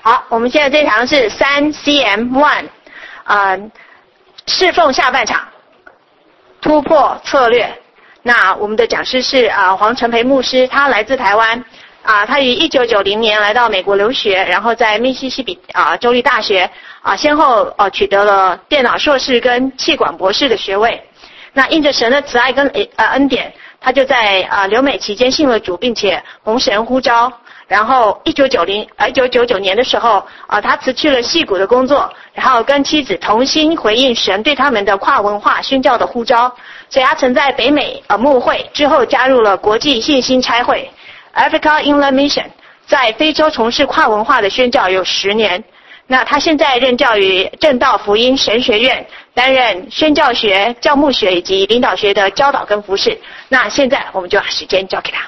好，我们现在这堂是3CM1，侍奉下半场，突破策略。那我们的讲师是黄成培牧师，他来自台湾，他于1990年来到美国留学，然后在密西西比州立大学先后取得了电脑硕士跟气管博士的学位。那因着神的慈爱跟恩典，他就在留美期间信了主，并且蒙神呼召。然后1999年的时候，他辞去了矽谷的工作，然后跟妻子同心回应神对他们的跨文化宣教的呼召。所以他曾在北美牧会，之后加入了国际信心差会 Africa Inland Mission， 在非洲从事跨文化的宣教有10年。那他现在任教于正道福音神学院，担任宣教学、教牧学以及领导学的教导跟服事。那现在我们就把时间交给他。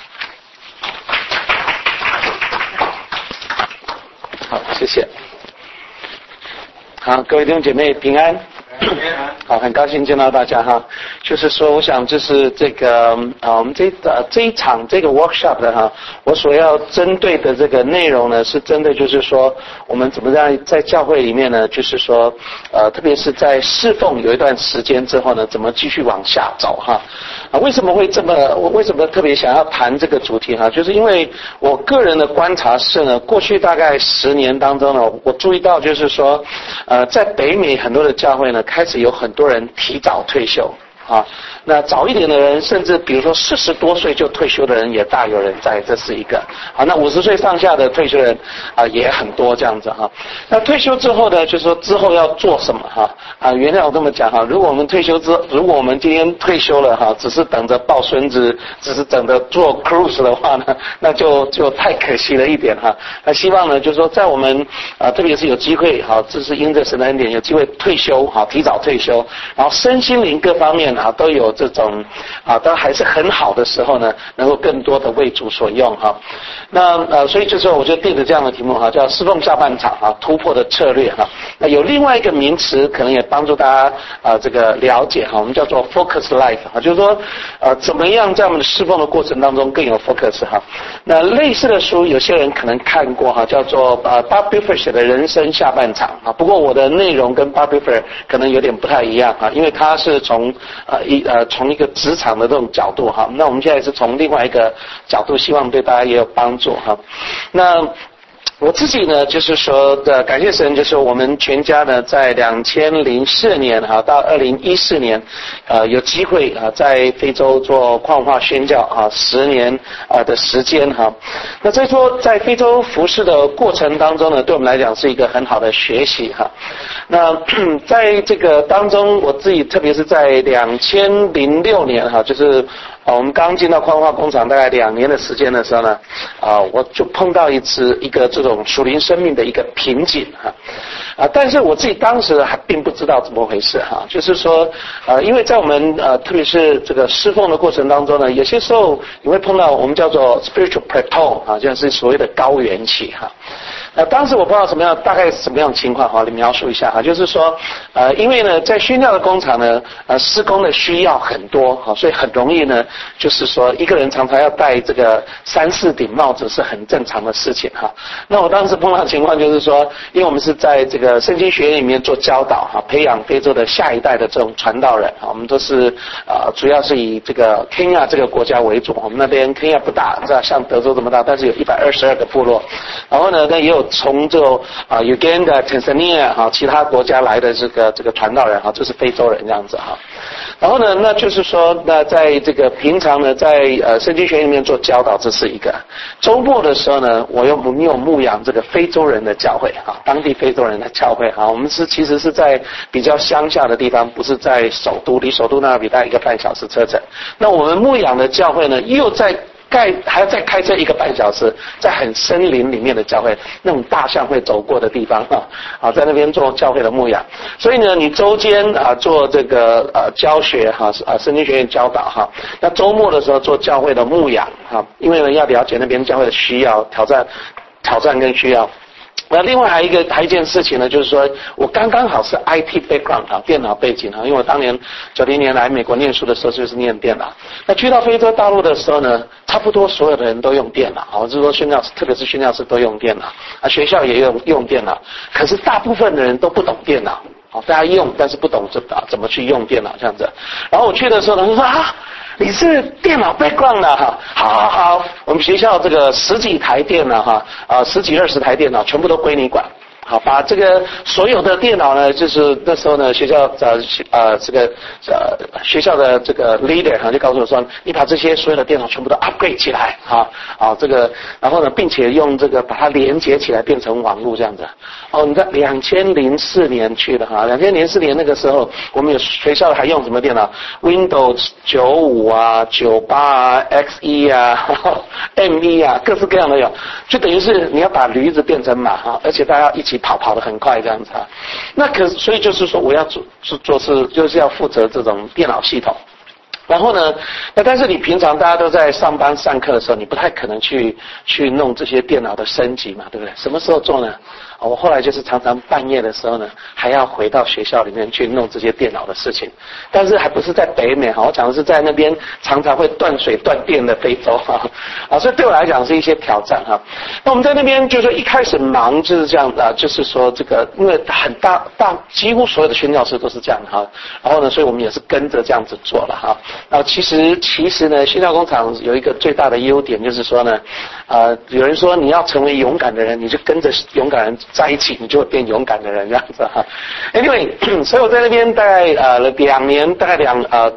好，谢谢。好，各位弟兄姐妹平安。好，很高兴见到大家哈。就是说，我想就是这个我们这一场这个 workshop 的哈，我所要针对的这个内容呢，是针对就是说我们怎么样在教会里面呢，就是说特别是在侍奉有一段时间之后呢，怎么继续往下走哈。为什么会我为什么特别想要谈这个主题哈？就是因为我个人的观察是呢，过去大概10年当中呢，我注意到就是说在北美很多的教会呢，开始有很多人提早退休啊。那早一点的人，甚至比如说40多岁就退休的人也大有人在，这是一个。好，那50岁上下的退休人也很多这样子哈。那退休之后呢，就是说之后要做什么哈？原来我这么讲哈，如果我们今天退休了哈，只是等着抱孙子，只是等着做 cruise 的话呢，那就太可惜了一点哈。那希望呢，就是说在我们特别是有机会哈，这是因着神的恩典有机会退休哈，提早退休，然后身心灵各方面都有这种都还是很好的时候呢，能够更多的为主所用哈。那所以就是我就定了这样的题目哈，叫侍奉下半场突破的策略哈。那有另外一个名词可能也帮助大家这个了解哈，我们叫做 focus life 哈，就是说怎么样在我们的侍奉的过程当中更有 focus 哈。那类似的书有些人可能看过哈，叫做Bob Buffer 写的人生下半场啊。不过我的内容跟 Bob Buffer 可能有点不太一样哈，因为他是从一个职场的这种角度哈，那我们现在是从另外一个角度，希望对大家也有帮助哈。那我自己呢，就是说感谢神，就是我们全家呢，在2004年到2014年，有机会在非洲做跨文化宣教10年的时间哈。那所以说，在非洲服事的过程当中呢，对我们来讲是一个很好的学习哈。那在这个当中，我自己特别是在2006年哈，就是我们刚进到跨文化工厂大概2年的时间的时候呢，我就碰到一个这种属灵生命的一个瓶颈哈，但是我自己当时还并不知道怎么回事哈，就是说因为在我们特别是这个侍奉的过程当中呢，有些时候你会碰到我们叫做 spiritual plateau 就是所谓的高原期哈。当时我不知道大概什么样的情况哈，你描述一下哈，就是说因为呢在宣教的工厂呢施工的需要很多哈，所以很容易呢就是说一个人常常要戴这个3、4顶帽子是很正常的事情哈。那我当时碰到的情况就是说，因为我们是在这个圣经学院里面做教导哈，培养非洲的下一代的这种传道人哈，我们都是主要是以这个 Kenya 这个国家为主，我们那边 Kenya 不大，像德州这么大，但是有122个部落，然后呢也有从这个Uganda、Tanzania 其他国家来的这个传道人就是非洲人这样子哈。然后呢，那就是说，那在这个平常呢，在圣经学院里面做教导，这是一个。周末的时候呢，我有牧养这个非洲人的教会当地非洲人的教会我们其实是在比较乡下的地方，不是在首都，离首都那里大概1个半小时车程。那我们牧养的教会呢，又在还要再开车1个半小时，在很森林里面的教会，那种大象会走过的地方在那边做教会的牧养。所以呢，你周间做这个教学圣经学院教导那周末的时候做教会的牧养因为呢要了解那边教会的需要、挑战跟需要。 那另外还有一件事情呢，就是说我刚刚好是 IT background 啊，电脑背景啊，因为我当年90年来美国念书的时候就是念电脑。那去到非洲大陆的时候呢，差不多所有的人都用电脑啊，就是说宣教师，特别是宣教师都用电脑啊，学校也用电脑，可是大部分的人都不懂电脑。大家用，但是不懂怎么去用电脑这样子。然后我去的时候呢，就说啊，你是电脑 background 的哈，好，我们学校这个10几台电脑哈，10几20台电脑全部都归你管。好，把这个所有的电脑呢，就是那时候呢，学校学校的这个 leader 就告诉我说，你把这些所有的电脑全部都 upgrade 起来这个，然后呢，并且用这个把它连接起来变成网络这样子。你在2004年去的哈，2004年那个时候，我们有学校还用什么电脑 ？Windows 95啊、98啊、XE 啊、M1啊，各式各样的有，就等于是你要把驴子变成马哈，而且大家一起跑得很快这样子啊。那所以就是说我要做事就是要负责这种电脑系统。然后呢，但是你平常大家都在上班上课的时候，你不太可能去弄这些电脑的升级嘛，对不对？什么时候做呢？我后来就是常常半夜的时候呢，还要回到学校里面去弄这些电脑的事情。但是还不是在北美我讲的是在那边常常会断水断电的非洲所以对我来讲是一些挑战那我们在那边就是说一开始忙就是这样就是说这个因为很大几乎所有的宣教师都是这样然后呢，所以我们也是跟着这样子做了然后其实呢，宣教工厂有一个最大的优点就是说呢，有人说你要成为勇敢的人，你就跟着勇敢人在一起，你就会变勇敢的人这样子Anyway， 所以我在那边大概2年，大概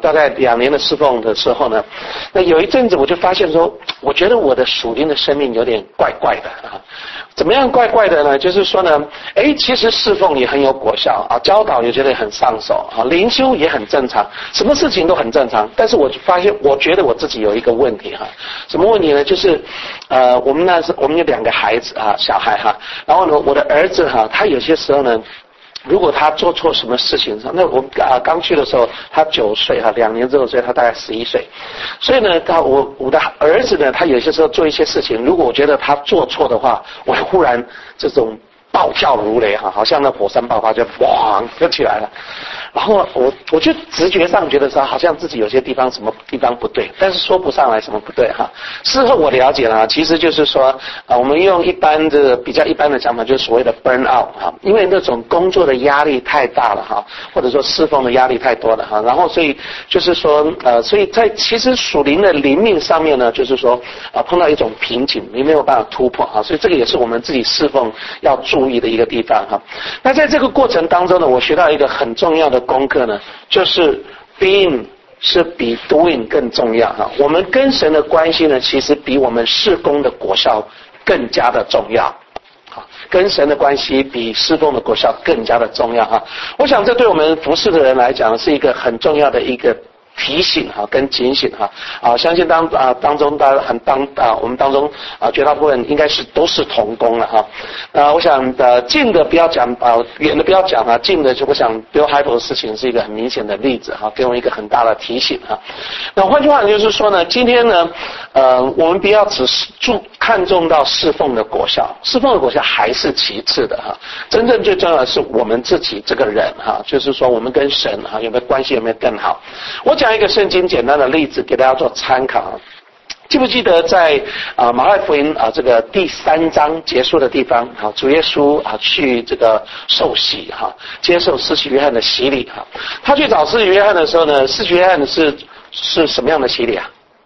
2年的侍奉的时候呢，那有一阵子我就发现说，我觉得我的属灵的生命有点怪怪的怎么样怪怪的呢？就是说呢，其实侍奉也很有果效教导也觉得很上手灵修也很正常，什么事情都很正常。但是我发现，我觉得我自己有一个问题什么问题呢？就是我们有2个孩子小孩然后呢，我的儿子他有些时候呢，如果他做错什么事情，那我刚去的时候他9岁2年之后，所以他大概11岁。所以呢，我的儿子呢，他有些时候做一些事情，如果我觉得他做错的话，我会忽然这种暴跳如雷好像那火山爆发就哇就起来了。然后我就直觉上觉得说，好像自己有些地方什么地方不对，但是说不上来什么不对事后我了解了其实就是说我们用比较一般的讲法，就是所谓的 burn out 因为那种工作的压力太大了或者说侍奉的压力太多了然后所以就是说所以在其实属灵的灵命上面呢，就是说碰到一种瓶颈，你没有办法突破所以这个也是我们自己侍奉要注意的一个地方那在这个过程当中呢，我学到一个很重要的功课呢，就是 being 是比 doing 更重要我们跟神的关系呢，其实比我们事工的果效更加的重要跟神的关系比侍奉的果效更加的重要我想这对我们服侍的人来讲是一个很重要的一个提醒跟警醒相信当中大家我们当中绝大部分应该是都是同工了我想近的不要讲远的不要讲近的就我想 Bill Hybels 的事情是一个很明显的例子给我一个很大的提醒那换句话就是说呢，今天呢我们不要只是看重到侍奉的果效，侍奉的果效还是其次的真正最重要的是我们自己这个人就是说我们跟神有没有关系，有没有更好。我讲一个圣经简单的例子给大家做参考记不记得在马太福音这个第3章结束的地方主耶稣去这个受洗接受施洗约翰的洗礼他去找施洗约翰的时候呢，施洗约翰是什么样的洗礼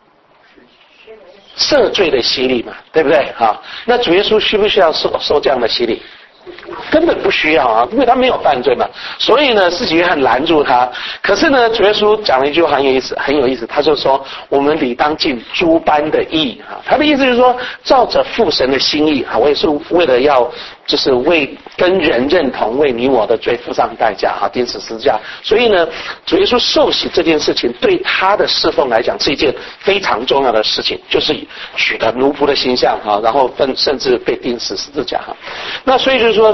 赦罪的洗礼嘛，对不对那主耶稣需不需要受这样的洗礼？根本不需要因为他没有犯罪嘛。所以呢，施洗约翰拦住他。可是呢，主耶稣讲了一句话很有意思，他就说我们理当尽诸般的义他的意思就是说，照着父神的心意我也是为了要就是为跟人认同，为你我的罪付上代价钉死十字架。所以呢，主耶稣受洗这件事情对他的侍奉来讲是一件非常重要的事情，就是取得奴仆的形象然后甚至被钉死十字架那所以就是说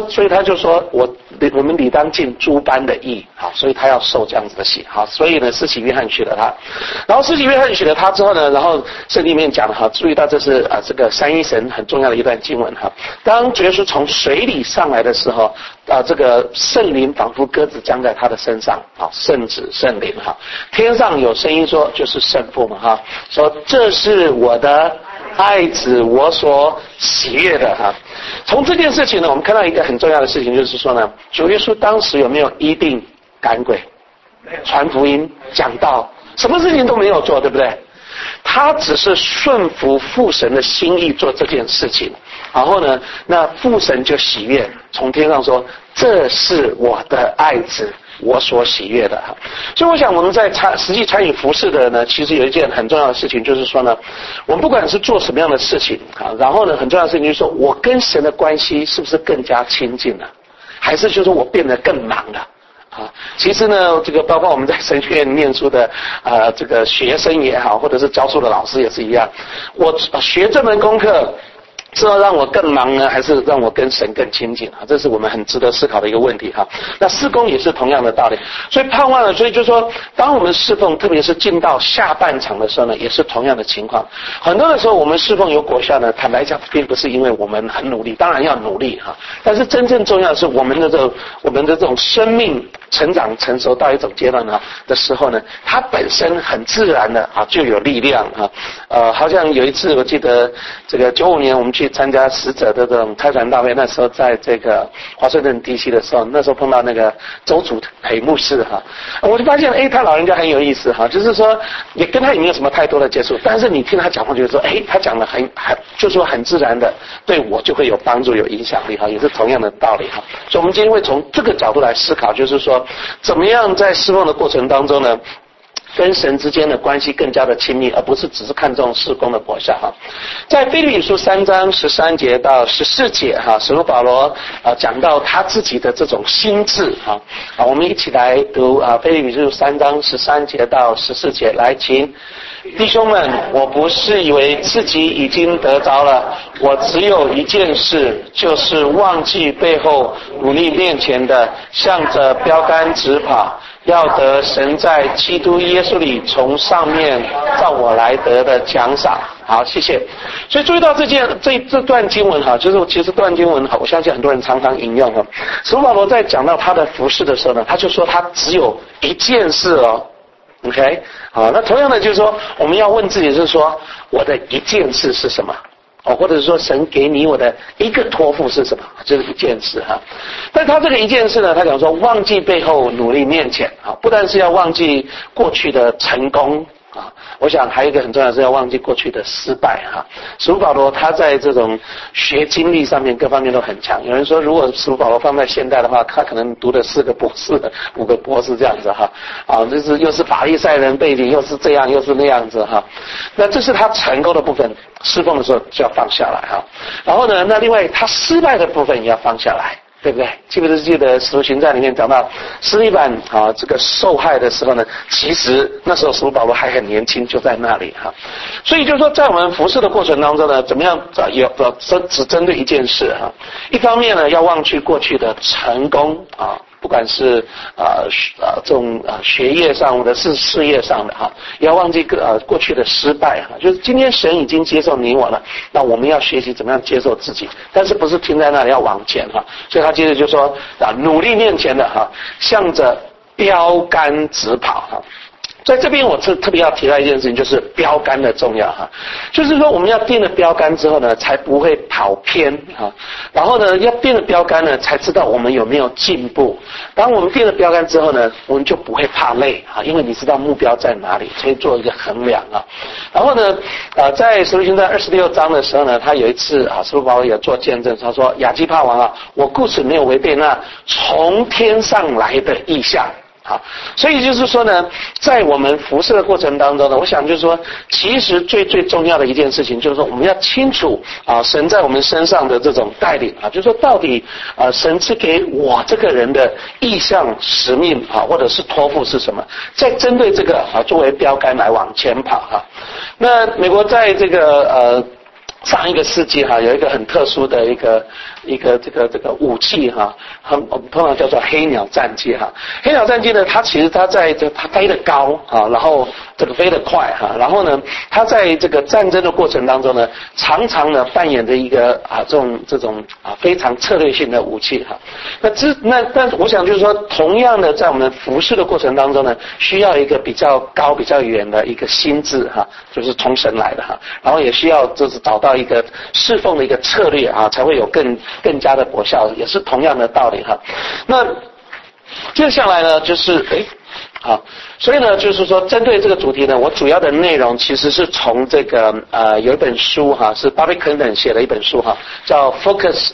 所以他就说我们理当尽诸般的义，好，所以他要受这样子的洗，好，所以呢，施洗约翰娶了他，然后施洗约翰娶了他之后呢，然后圣经里面讲了哈，注意到这是这个三一神很重要的一段经文哈。当主耶稣从水里上来的时候，这个圣灵仿佛鸽子降在他的身上，啊，圣子圣灵哈，天上有声音说，就是圣父嘛哈，说这是我的爱子，我所喜悦的哈。从这件事情呢，我们看到一个很重要的事情，就是说呢，主耶稣当时有没有医病赶鬼、传福音、讲道，什么事情都没有做，对不对？他只是顺服父神的心意做这件事情，然后呢，那父神就喜悦，从天上说，这是我的爱子，我所喜悦的哈。所以我想我们在实际参与服事的人呢，其实有一件很重要的事情，就是说呢，我们不管是做什么样的事情啊，然后呢，很重要的事情就是说我跟神的关系是不是更加亲近了，还是就是我变得更忙了。其实呢，这个包括我们在神学院念书的这个学生也好，或者是教书的老师也是一样，我学这门功课是要让我更忙呢，还是让我跟神更亲近啊？这是我们很值得思考的一个问题哈。那事工也是同样的道理，所以盼望了，所以就说，当我们侍奉，特别是进到下半场的时候呢，也是同样的情况。很多的时候，我们侍奉有果效呢，坦白讲，并不是因为我们很努力，当然要努力哈，但是真正重要的是我们的这种生命成长成熟到一种阶段呢的时候呢，它本身很自然的就有力量啊。好像有一次我记得这个95年我们去参加使者的这种开传大会，那时候在这个华盛顿 DC 的时候，那时候碰到那个周祖培牧师哈，我就发现他老人家很有意思哈，就是说也跟他也没有什么太多的接触，但是你听他讲话就是说他讲的很就是说很自然的对我就会有帮助有影响力哈，也是同样的道理哈。所以我们今天会从这个角度来思考，就是说怎么样在侍奉的过程当中呢，跟神之间的关系更加的亲密，而不是只是看重事工的果效哈。在腓立比书3章13节到14节哈，使徒保罗讲到他自己的这种心志哈。我们一起来读腓立比书3章13节到14节，来请弟兄们，我不是以为自己已经得着了，我只有一件事，就是忘记背后努力面前的，向着标杆直跑，要得神在基督耶稣里从上面照我来得的奖赏。好，谢谢。所以注意到这段经文哈，就是其实这段经文哈，我相信很多人常常引用哈。使徒保罗在讲到他的服事的时候呢，他就说他只有一件事哦。OK， 好，那同样的就是说，我们要问自己，就是说，我的一件事是什么？或者是说，神给你我的一个托付是什么？这是一件事哈。但他这个一件事呢，他讲说，忘记背后，努力面前啊，不但是要忘记过去的成功啊，我想还有一个很重要的是要忘记过去的失败哈。使徒保罗他在这种学经历上面各方面都很强。有人说，如果使徒保罗放在现代的话，他可能读了4个博士、5个博士这样子哈。就是又是法利赛人背景，又是这样，又是那样子哈。那这是他成功的部分，侍奉的时候就要放下来哈。然后呢，那另外他失败的部分也要放下来。对不对？记不记得使徒行传里面讲到司提反这个受害的时候呢，其实那时候使徒保罗还很年轻，就在那里哈。所以就是说，在我们服事的过程当中呢，怎么样只针对一件事哈。一方面呢，要忘去过去的成功不管是这种学业上或者是事业上的哈，也要忘记过去的失败哈。就是今天神已经接受你我了，那我们要学习怎么样接受自己，但是不是停在那里，要往前哈。所以他接着就说努力面前的哈，向着标杆直跑哈。在这边我特别要提到一件事情，就是标杆的重要哈。就是说我们要定了标杆之后呢，才不会跑偏哈。然后呢，要定了标杆呢，才知道我们有没有进步。当我们定了标杆之后呢，我们就不会怕累啊，因为你知道目标在哪里，可以做一个衡量啊。然后呢，在使徒行传26章的时候呢，他有一次使徒保罗也做见证，他说亚基帕王我故此没有违背那从天上来的意象。所以就是说呢，在我们服事的过程当中呢，我想就是说，其实最重要的一件事情就是说，我们要清楚神在我们身上的这种带领就是说到底神赐给我这个人的意向使命或者是托付是什么，再针对这个作为标杆来往前跑那美国在这个上一个世纪哈，有一个很特殊的一个这个武器哈，我们通常叫做黑鸟战机哈。黑鸟战机呢，它其实它飞得高啊，然后这个飞得快哈，然后呢，它在这个战争的过程当中呢，常常呢扮演着一个这种非常策略性的武器哈。但我想就是说，同样的在我们服侍的过程当中呢，需要一个比较高比较远的一个心智哈，就是从神来的哈，然后也需要就是找到一个侍奉的一个策略啊，才会有更加的果效，也是同样的道理哈。那接下来呢，就是好，所以呢，就是说针对这个主题呢，我主要的内容其实是从这个有一本书哈，是 Bobby Clinton 写的一本书哈，叫 Focus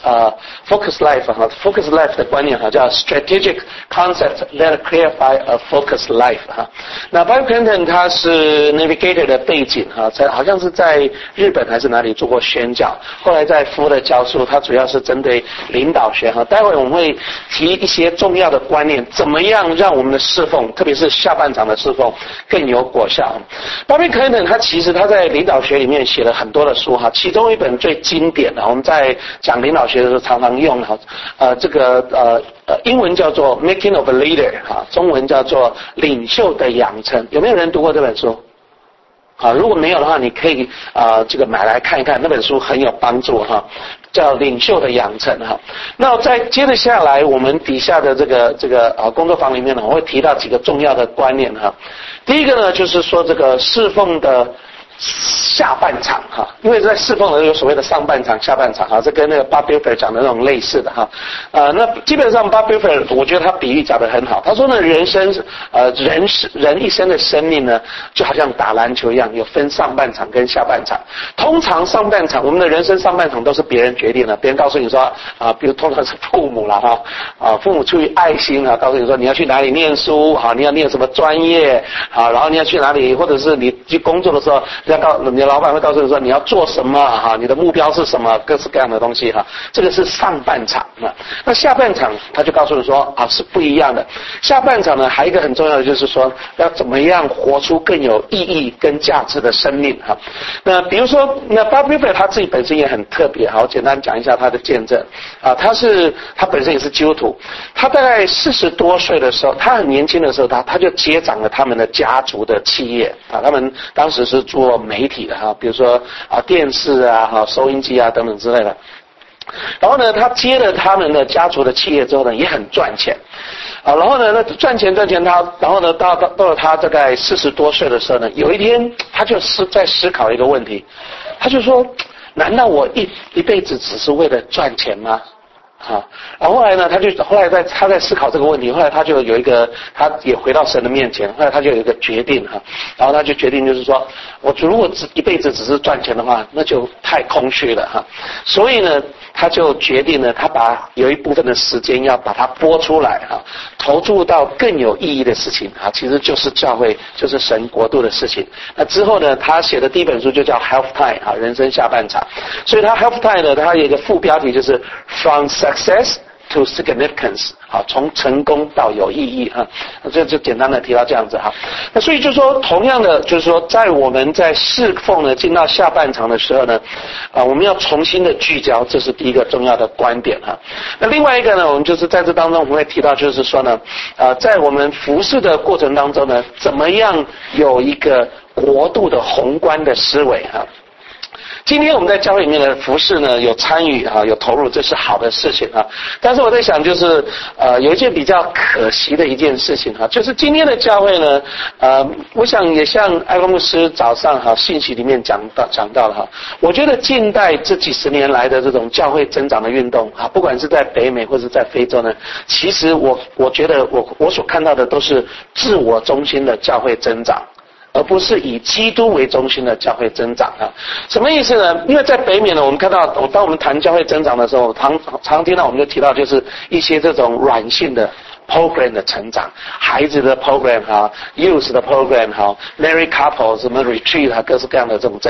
Life 哈 ，Focus Life 的观念哈，叫 Strategic Concepts That Clarify a Focus Life 哈。那 Bobby Clinton 他是 Navigator 的背景哈，好像是在日本还是哪里做过宣讲，后来在福的教书，他主要是针对领导学哈。待会我们会提一些重要的观念，怎么样让我们的侍奉，特别是下半场的侍奉更有果效。Bobby Clinton 他在领导学里面写了很多的书哈，其中一本最经典的，我们在讲领导学的时候常常用哈，英文叫做 Making of a Leader 哈，中文叫做领袖的养成。有没有人读过这本书？好，如果没有的话，你可以这个买来看一看，那本书很有帮助哈，叫领袖的养成哈。那再接着下来，我们底下的这个工作坊里面呢，我会提到几个重要的观念哈。第一个呢，就是说这个侍奉的下半场哈，因为在侍奉的有所谓的上半场、下半场哈，这跟那个 Bob Buffer 讲的那种类似的哈。那基本上 Bob Buffer 我觉得他比喻讲得很好，他说呢，人一生的生命呢，就好像打篮球一样，有分上半场跟下半场。通常上半场，我们的人生上半场都是别人决定的，别人告诉你说比如通常是父母啦哈，父母出于爱心告诉你说你要去哪里念书你要念什么专业然后你要去哪里，或者是你去工作的时候。你的老板会告诉你说你要做什么你的目标是什么，各式各样的东西这个是上半场那下半场他就告诉你说是不一样的。下半场呢，还有一个很重要的就是说要怎么样活出更有意义跟价值的生命那比如说那 Bob Buffer 他自己本身也很特别我简单讲一下他的见证他本身也是基督徒，他大概40多岁的时候，他很年轻的时候他就接掌了他们的家族的企业他们当时是做媒体的比如说电视收音机等等之类的。然后呢，他接了他们的家族的企业之后呢，也很赚钱然后呢，那赚钱然后呢，到了他大概40多岁的时候呢，有一天他就在思考一个问题，他就说：难道我一辈子只是为了赚钱吗？然后后来呢，他在思考这个问题，后来他就有一个，他也回到神的面前，后来他就有一个决定然后他就决定就是说，我如果一辈子只是赚钱的话，那就太空虚了所以呢，他就决定呢，他把有一部分的时间要把它拨出来投注到更有意义的事情其实就是教会，就是神国度的事情。那之后呢，他写的第一本书就叫 Health Time 人生下半场。所以他 Health Time 呢，他有一个副标题就是 From Success to Significance 从成功到有意义就简单的提到这样子那所以就说同样的就是说，在我们在侍奉呢进到下半场的时候呢我们要重新的聚焦，这是第一个重要的观点那另外一个呢，我们就是在这当中我们会提到就是说呢在我们服侍的过程当中呢，怎么样有一个国度的宏观的思维今天我们在教会里面的服事呢，有参与有投入，这是好的事情但是我在想，就是有一件比较可惜的一件事情就是今天的教会呢，我想也像艾光牧师早上信息里面讲到了我觉得近代这几十年来的这种教会增长的运动不管是在北美或是在非洲呢，其实我觉得我所看到的都是自我中心的教会增长。而不是以基督为中心的教会增长什么意思呢？因为在北美呢，我们看到当我们谈教会增长的时候，常听到我们就提到就是一些这种软性的 program 的成长，孩子的 program youth 的 program married couple 什么 retreat 各式各样的这种增长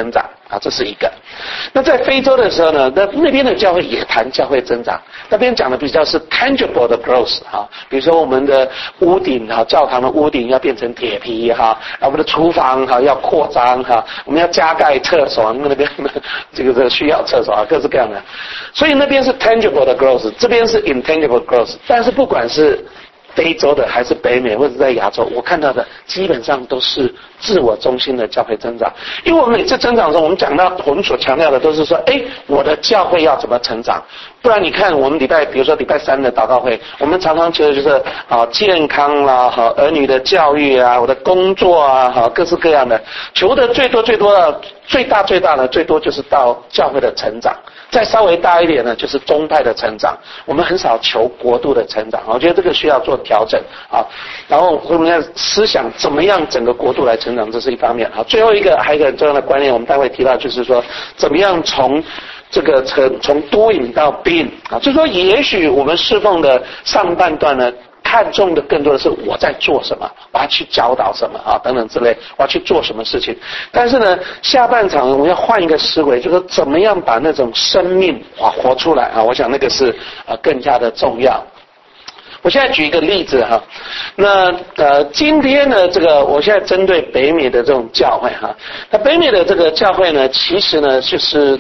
啊，这是一个。那在非洲的时候呢，那边的教会也谈教会增长，那边讲的比较是 tangible 的 growth 哈，比如说我们的屋顶哈，教堂的屋顶要变成铁皮哈，我们的厨房哈要扩张哈，我们要加盖厕所，因为那边这个需要厕所啊，各式各样的，所以那边是 tangible 的 growth， 这边是 intangible growth， 但是不管是非洲的还是北美或者在亚洲，我看到的基本上都是自我中心的教会增长。因为我们每次增长的时候，我们讲到我们所强调的都是说，我的教会要怎么成长？不然你看我们比如说礼拜三的祷告会，我们常常觉得就是健康啦，儿女的教育啊，我的工作啊，各式各样的，求的最多的最大的最多就是到教会的成长。再稍微大一点呢，就是宗派的成长。我们很少求国度的成长，我觉得这个需要做调整啊。然后我们要思想怎么样整个国度来成长，这是一方面啊。最后一个还有一个很重要的观念，我们待会提到，就是说怎么样从 从 doing 到 being 啊，就是说也许我们侍奉的上半段呢，看重的更多的是我在做什么，我要去教导什么啊，等等之类，我要去做什么事情。但是呢，下半场我们要换一个思维，就是说怎么样把那种生命活出来啊，我想那个是更加的重要。我现在举一个例子哈，那今天呢，我现在针对北美的这种教会哈，那北美的这个教会呢，其实呢就是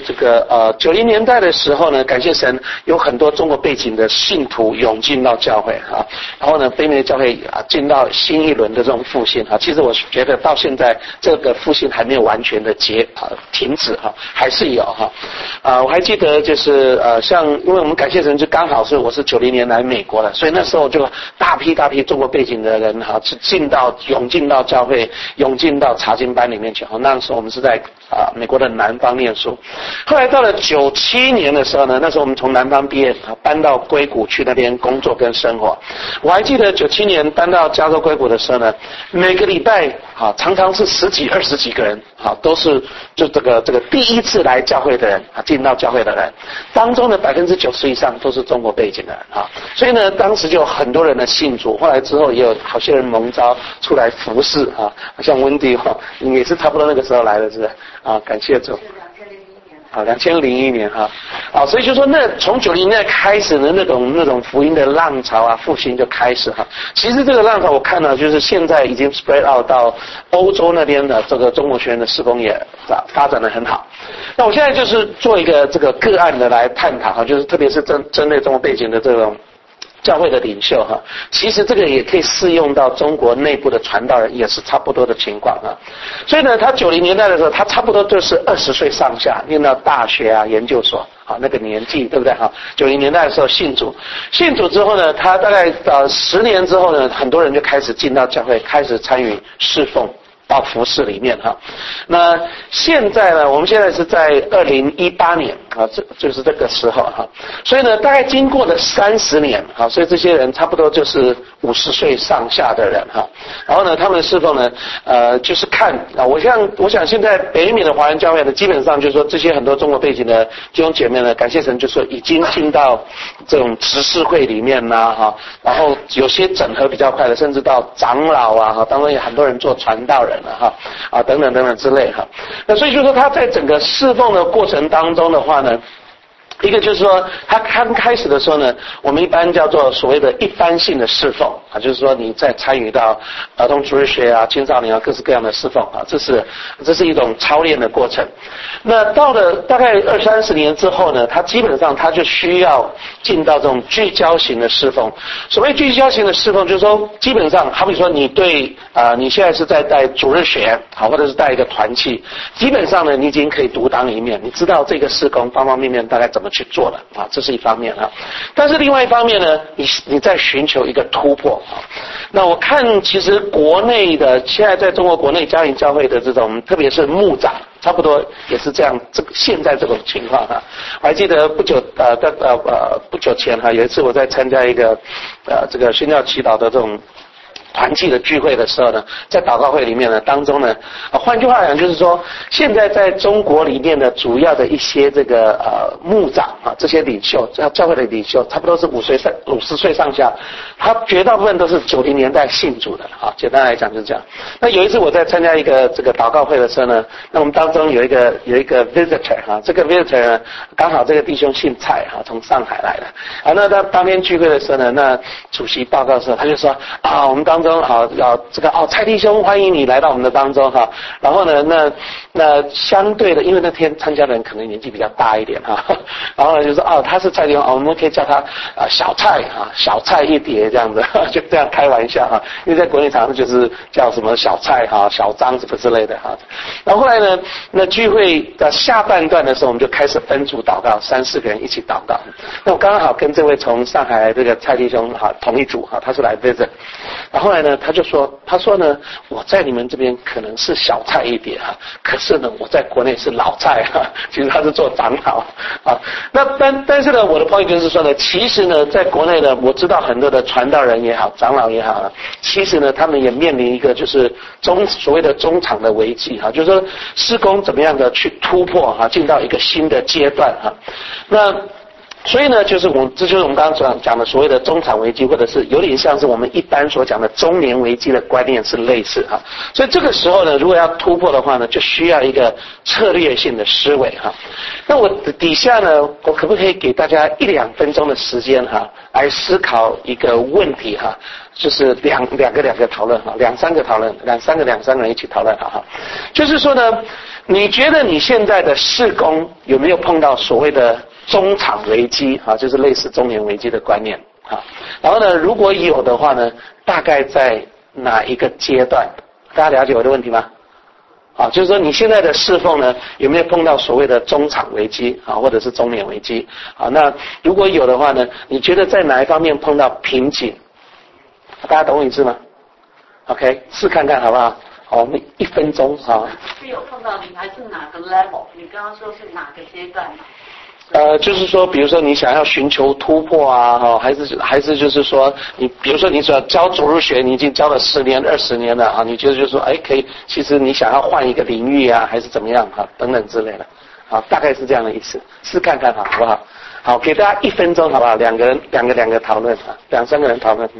90年代的时候呢，感谢神有很多中国背景的信徒涌进到教会啊，然后呢，北美的教会进到新一轮的这种复兴啊，其实我觉得到现在这个复兴还没有完全的停止哈，还是有哈，我还记得就是像因为我们感谢神就刚好我是90年来美国的，所以那时候就大批中国背景的人哈，涌进到教会，涌进到查经班里面去。那时候我们是在美国的南方念书。后来到了97年的时候呢，那时候我们从南方毕业，搬到硅谷去那边工作跟生活。我还记得97年搬到加州硅谷的时候呢，每个礼拜常常是10几20几个人都是就这个第一次来教会的人进到教会的人当中的90%以上都是中国背景的人所以呢，当时就有很多人的信主，后来之后也有好些人蒙召出来服侍像温迪也是差不多那个时候来的，是不是感谢主。2001年所以就说那从90年代开始的那种福音的浪潮复兴就开始其实这个浪潮我看到就是现在已经 spread out 到欧洲那边的这个中国学院的事工也发展得很好。那我现在就是做一个个案的来探讨就是特别是针对中国背景的这种教会的领袖其实这个也可以适用到中国内部的传道人，也是差不多的情况所以呢，他90年代的时候，他差不多就是20岁上下，念到大学研究所那个年纪，对不对90年代的时候信主之后呢，他大概10年之后呢，很多人就开始进到教会，开始参与侍奉。到服事里面那现在呢，我们现在是在2018年就是这个时候所以呢，大概经过了30年所以这些人差不多就是50岁上下的人然后呢，他们侍奉呢就是看我想现在北美的华人教会呢，基本上就是说这些很多中国背景的弟兄姐妹呢，感谢神就说已经进到这种执事会里面然后有些整合比较快的，甚至到长老当中有很多人做传道人等等之类那所以就是说他在整个侍奉的过程当中的话呢，一个就是说他刚开始的时候呢，我们一般叫做所谓的一般性的侍奉就是说你在参与到儿童主日学青少年各式各样的侍奉这是一种操练的过程。那到了大概20-30年之后呢，他基本上他就需要进到这种聚焦型的侍奉。所谓聚焦型的侍奉，就是说基本上好比说你对你现在是在带主日学或者是带一个团契，基本上呢你已经可以独当一面，你知道这个事工方方面面大概怎么去做了这是一方面但是另外一方面呢，你在寻求一个突破那我看其实国内的现在在中国国内家庭教会的这种特别是牧长差不多也是这样现在这种情况我还记得不久前有一次我在参加一个这个宣教祈祷的这种团契的聚会的时候呢，在祷告会里面呢当中呢，换句话讲就是说，现在在中国里面的主要的一些这个牧长啊，这些领袖，教会的领袖，差不多是50岁上下，他绝大部分都是90年代信主的啊。简单来讲就是这样。那有一次我在参加一个这个祷告会的时候呢，那我们当中有一个 visitor 啊，这个 visitor 呢刚好这个弟兄姓蔡啊，从上海来的啊。那他当天聚会的时候呢，那主席报告的时候，他就说啊，我们当中这个蔡弟兄欢迎你来到我们的当中哈。然后呢，那相对的，因为那天参加的人可能年纪比较大一点哈，然后呢就说他是蔡弟兄，我们可以叫他小蔡啊，小蔡一碟这样子，就这样开玩笑哈。因为在国内常常就是叫什么小蔡哈、小张什么之类的哈。然后后来呢，那聚会的下半段的时候，我们就开始分组祷告，3-4个人一起祷告。那我刚好跟这位从上海来这个蔡弟兄哈同一组哈，他是来 visit。然后后来呢，他说呢，我在你们这边可能是小蔡一点哈，可是呢，我在国内是老蔡哈，其实他是做长老啊。那但是呢，我的 point 就是说呢，其实呢，在国内呢，我知道很多的传道人也好，长老也好，其实呢，他们也面临一个就是所谓的中场的危机哈，就是说事工怎么样的去突破哈，进到一个新的阶段哈。那所以呢，这就是我们刚刚讲的所谓的中场危机，或者是有点像是我们一般所讲的中年危机的观念是类似哈。所以这个时候呢，如果要突破的话呢，就需要一个策略性的思维哈。那我底下呢，我可不可以给大家1-2分钟的时间哈，来思考一个问题哈，就是两个讨论哈，2-3个讨论，2-3个人一起讨论哈。就是说呢，你觉得你现在的事工有没有碰到所谓的中场危机啊，就是类似中年危机的观念啊。然后呢，如果有的话呢，大概在哪一个阶段？大家了解我的问题吗？啊，就是说你现在的侍奉呢，有没有碰到所谓的中场危机啊，或者是中年危机啊？那如果有的话呢，你觉得在哪一方面碰到瓶颈？大家懂我意思吗 ？OK， 试看看好不好？好，我们1分钟啊。 是有碰到你还是哪个 level？ 你刚刚说是哪个阶段？ 就是说，比如说你想要寻求突破啊，哈，还是就是说，你比如说你只要教主日学，你已经教了10年、20年了啊，你觉得就是说，可以，其实你想要换一个领域啊，还是怎么样哈，等等之类的，好，大概是这样的意思，试看看好不好？好，给大家1分钟好不好？两个讨论啊，2-3个人讨论。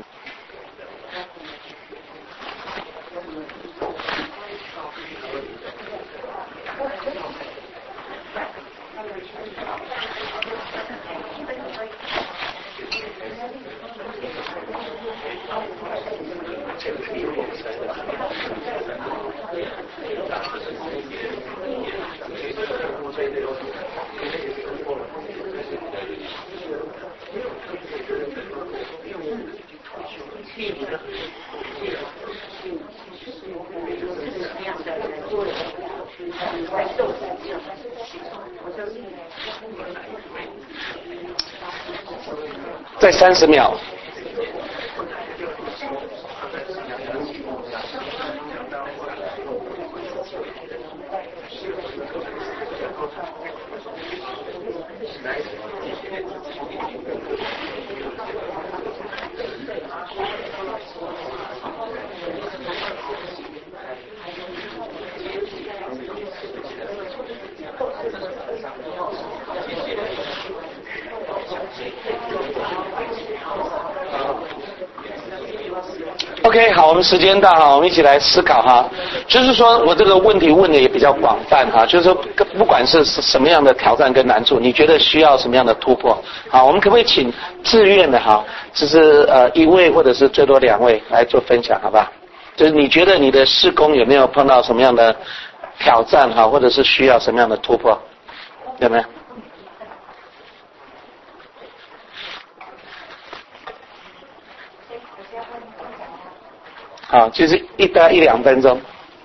再30秒。OK， 好，我们时间到哈，我们一起来思考哈。就是说我这个问题问的也比较广泛哈，就是说不管是什么样的挑战跟难处，你觉得需要什么样的突破？好，我们可不可以请自愿的哈，就是1位或者是最多2位来做分享，好不好？就是你觉得你的事工有没有碰到什么样的挑战哈，或者是需要什么样的突破？有没有？好，就是大概1-2分钟。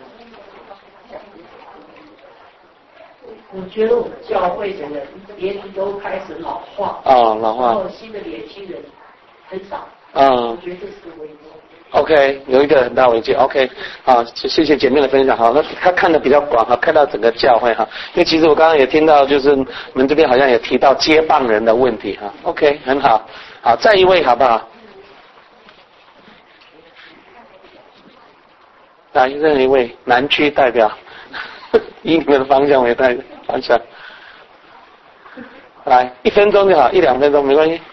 我觉得我们教会的人年龄都开始老化。 老化。 然后新的年轻人很少。我觉得这是个危机。 OK， 有一个很大危机。OK， 好，谢谢姐妹的分享。好，那他看的比较广哈，看到整个教会哈。因为其实我刚刚也听到，就是你们这边好像也提到接棒人的问题哈。OK， 很好。好，再1位好不好？ 来，任何一位南区代表，以你们的方向为方向。来，1分钟就好，1-2分钟没关系。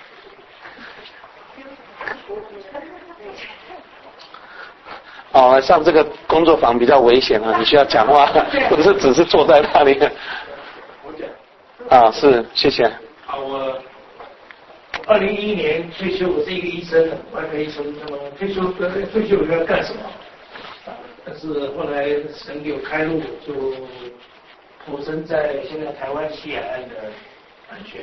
哦，上这个工作坊比较危险啊，你需要讲话，或者是只是坐在那里。 我讲。 啊，是，谢谢。 我2011年退休，我是一个医生，外科医生。那么退休我要干什么？但是后来神给我开路，就投身在现在台湾西海岸的安全。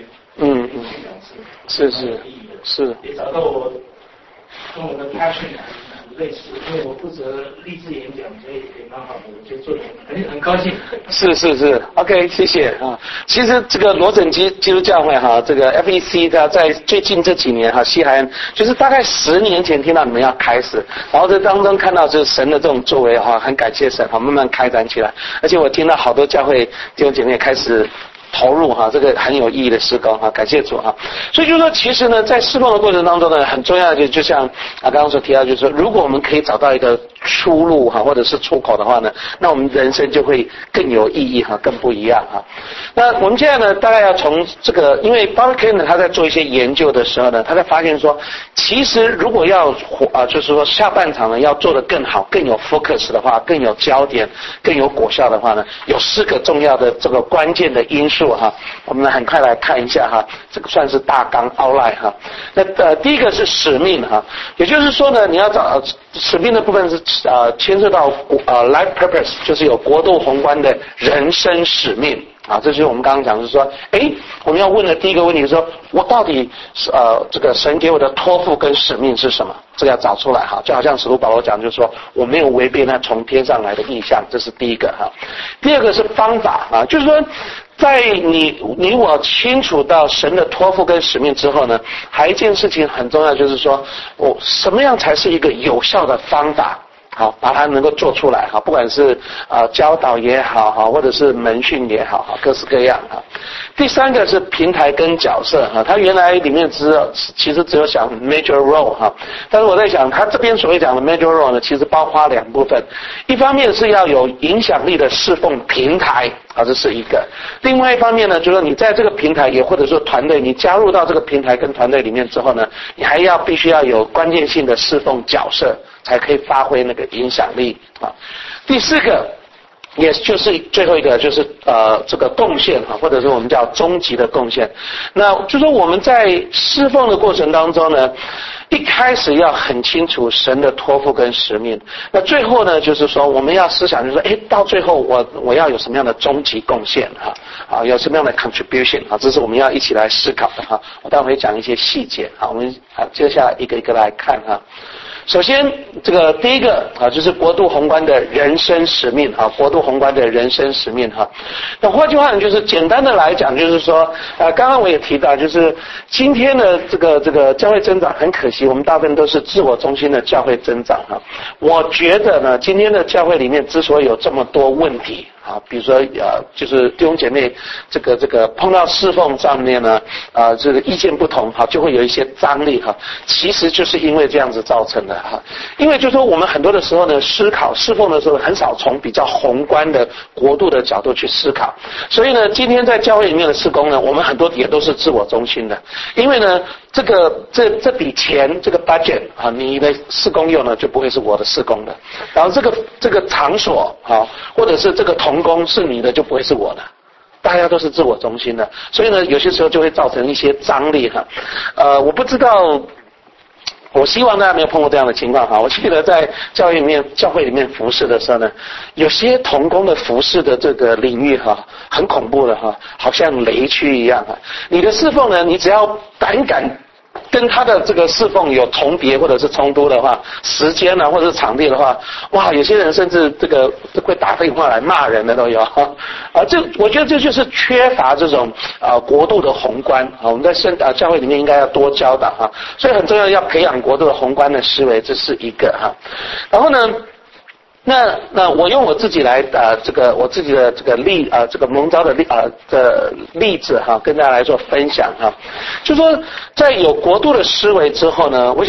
是。也找到我跟我的 passion 很类似，因为我负责励志演讲，所以也蛮好的，我就做很高兴。 是 ，OK， 谢谢啊。其实这个罗整基督教会哈，这个 FEC 它在最近这几年哈，西海岸就是大概10年前听到你们要开始，然后在当中看到就是神的这种作为哈，很感谢神哈，慢慢开展起来。而且我听到好多教会弟兄姐妹开始投入哈，这个很有意义的事工哈，感谢主哈。所以就是说，其实呢，在侍奉的过程当中呢，很重要的就像刚刚所提到，就是说，如果我们可以找到一个出路哈，或者是出口的话呢，那我们人生就会更有意义哈，更不一样哈。那我们现在呢，大概要从这个，因为 Bob Kaner 他在做一些研究的时候呢，他在发现说，其实如果要就是说下半场呢要做得更好、更有 focus 的话、更有焦点、更有果效的话呢，有4个重要的这个关键的因素哈。我们很快来看一下哈，这个算是大纲 outline 哈。那第一个是使命哈，也就是说呢，你要找使命的部分是牵涉到life purpose， 就是有国度宏观的人生使命啊，这就是我们刚刚讲是说，我们要问的第一个问题是说，我到底这个神给我的托付跟使命是什么？这个要找出来哈，就好像使徒保罗讲，就是说我没有违背那从天上来的意象，这是第一个哈。第二个是方法啊，就是说，在你我清楚到神的托付跟使命之后呢，还有一件事情很重要，就是说我什么样才是一个有效的方法？好，把它能够做出来哈，不管是教导也好哈，或者是门训也好哈，各式各样哈。第三个是平台跟角色哈，它原来里面其实只有想 major role 哈，但是我在想，它这边所谓讲的 major role 呢，其实包括2部分，一方面是要有影响力的侍奉平台啊，这是一个；另外一方面呢，就是你在这个平台也或者说团队，你加入到这个平台跟团队里面之后呢，你还必须要有关键性的侍奉角色，才可以发挥那个影响力啊。第4个，也就是最后一个，就是这个贡献哈，或者是我们叫终极的贡献。那就说我们在侍奉的过程当中呢，一开始要很清楚神的托付跟使命。那最后呢，就是说我们要思想，就是说，到最后我要有什么样的终极贡献哈，有什么样的 contribution 啊，这是我们要一起来思考的哈。我待会讲一些细节啊，我们接下来一个一个来看哈。首先，这个第一个就是国度宏观的人生使命啊，国度宏观的人生使命哈。那换句话呢，就是简单的来讲，就是说，刚刚我也提到，就是今天的这个教会增长，很可惜，我们大部分都是自我中心的教会增长哈。我觉得呢，今天的教会里面之所以有这么多问题。啊，比如说就是弟兄姐妹这个碰到侍奉上面呢，这个意见不同，就会有一些张力哈。其实就是因为这样子造成的哈。因为就是说我们很多的时候呢，思考侍奉的时候，很少从比较宏观的国度的角度去思考。所以呢，今天在教会里面的事工呢，我们很多也都是自我中心的。因为呢，这笔钱这个 budget 啊，你的事工用呢就不会是我的事工的。然后这个场所啊，或者是这个同工是你的，就不会是我的。大家都是自我中心的，所以呢，有些时候就会造成一些张力哈。我不知道，我希望大家没有碰过这样的情况哈。我记得在教会里面服侍的时候呢，有些同工的服侍的这个领域哈，很恐怖的哈，好像雷区一样哈。你的侍奉呢，你只要胆敢跟他的这个侍奉有重叠或者是冲突的话，时间或者是场地的话，哇，有些人甚至这个会打电话来骂人的都有我觉得这就是缺乏这种国度的宏观啊。我们在教会里面应该要多教导哈，所以很重要要培养国度的宏观的思维，这是一个哈。然后呢，那我用我自己来我自己的这个蒙召的例子哈，跟大家来做分享哈。就说在有国度的思维之后呢，我想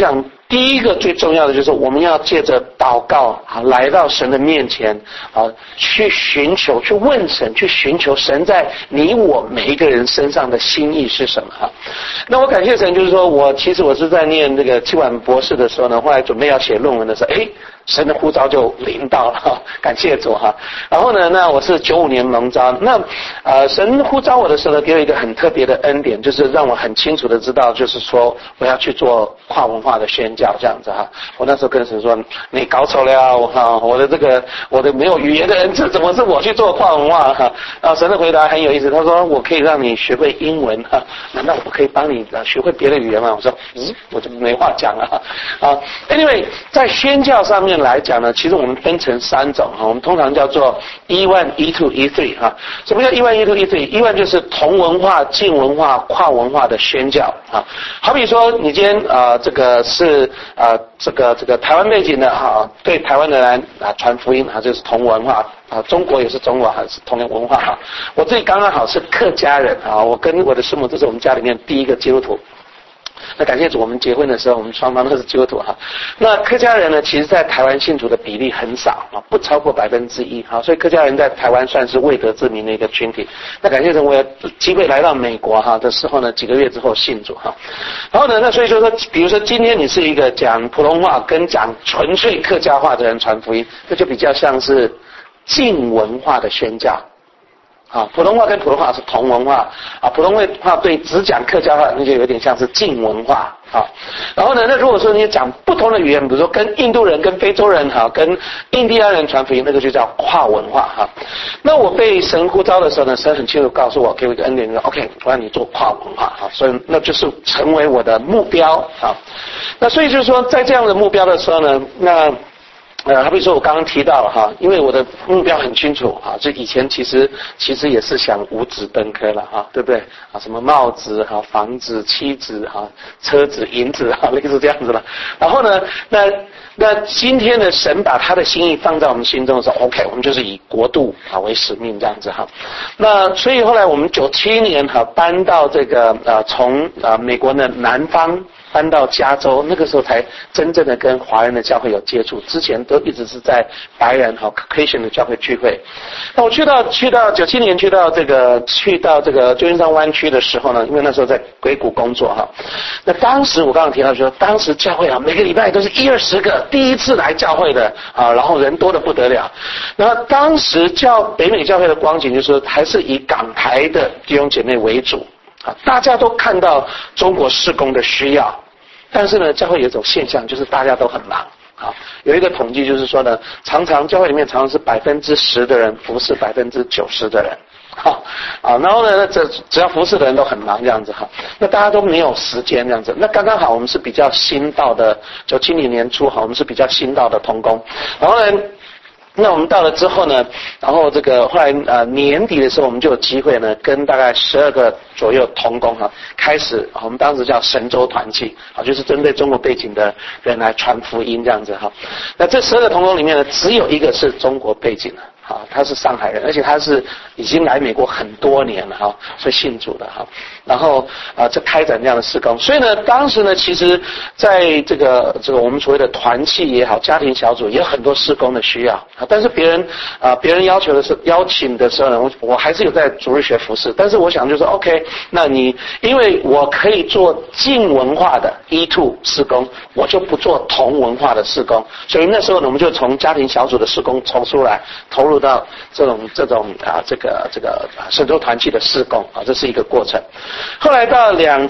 第一个最重要的就是我们要借着祷告啊，来到神的面前啊，去寻求、去问神、去寻求神在你我每一个人身上的心意是什么哈。那我感谢神，就是说其实我是在念这个清晚博士的时候呢，后来准备要写论文的时候，神的呼召就临到了哈，感谢主哈。然后呢，那我是95年蒙召，那神呼召我的时候呢，给我一个很特别的恩典，就是让我很清楚的知道，就是说我要去做跨文化的宣教这样子哈。我那时候跟神说，你搞错了我的没有语言的恩赐，怎么是我去做跨文化哈？然后神的回答很有意思，他说我可以让你学会英文哈，难道我不可以帮你学会别的语言吗？我说我就没话讲了啊。Anyway， 在宣教上面来讲呢，其实我们分成3种哈，我们通常叫做 E1、E2、E3 哈。什么叫 E1、E2、E3？E1 就是同文化、近文化、跨文化的宣教啊。好比说你今天这个是这个台湾背景的哈，对台湾的人传福音啊，这是同文化啊，中国也是中国，还是同样文化哈。我自己刚刚好是客家人啊，我跟我的师母这是我们家里面第一个基督徒。那感谢主，我们结婚的时候，我们双方都是基督徒哈。那客家人呢，其实在台湾信主的比例很少啊，不超过1%哈，所以客家人在台湾算是未得之名的一个群体。那感谢主，我有机会来到美国哈的时候呢，几个月之后信主哈。然后呢，那所以说，比如说今天你是一个讲普通话跟讲纯粹客家话的人传福音，这就比较像是近文化的宣教。啊，普通话跟普通话是同文化啊，普通话对只讲客家话，那就有点像是近文化啊。然后呢，那如果说你讲不同的语言，比如说跟印度人、跟非洲人哈、跟印第安人传福音，那个就叫跨文化哈。那我被神呼召的时候呢，神很清楚告诉我，给我一个恩典，说 OK， 我让你做跨文化啊，所以那就是成为我的目标啊。那所以就是说，在这样的目标的时候呢，那好比说我刚刚提到了哈，因为我的目标很清楚哈，就以前其实也是想五子登科了哈，对不对啊？什么帽子哈、房子、妻子哈、车子、银子哈，类似这样子了。然后呢，那今天的神把他的心意放在我们心中的时候 ，OK， 我们就是以国度啊为使命这样子哈。那所以后来我们97年哈搬到这个从美国的南方。搬到加州，那个时候才真正的跟华人的教会有接触，之前都一直是在白人和 Caucasian 的教会聚会。那我去到97年去到这个旧金山湾区的时候呢，因为那时候在硅谷工作哈。那当时我刚刚提到说，当时教会每个礼拜都是10-20个第一次来教会的啊，然后人多得不得了。那当时北美教会的光景就是还是以港台的弟兄姐妹为主啊，大家都看到中国事工的需要。但是呢，教会有一种现象，就是大家都很忙啊。有一个统计就是说呢，常常教会里面常常是10%的人服侍90%的人，然后呢，只要服侍的人都很忙这样子哈。那大家都没有时间这样子。那刚刚好，我们是比较新到的，97年初哈，我们是比较新到的同工，然后呢。那我们到了之后呢，然后这个后来年底的时候，我们就有机会呢，跟大概12个左右同工哈，开始我们当时叫神州团契啊，就是针对中国背景的人来传福音这样子哈。那这12个同工里面呢，只有一个是中国背景的。啊，他是上海人，而且他是已经来美国很多年了哈，所以信主的哈。然后就开展这样的事工。所以呢，当时呢，其实在这个我们所谓的团契也好，家庭小组也有很多事工的需要啊。但是别人邀请的时候呢，我还是有在主日学服侍。但是我想就是 OK， 那因为我可以做近文化的 E2 事工，我就不做同文化的事工。所以那时候呢，我们就从家庭小组的事工抽出来，投入到这种神州团契的事工啊，这是一个过程。后来到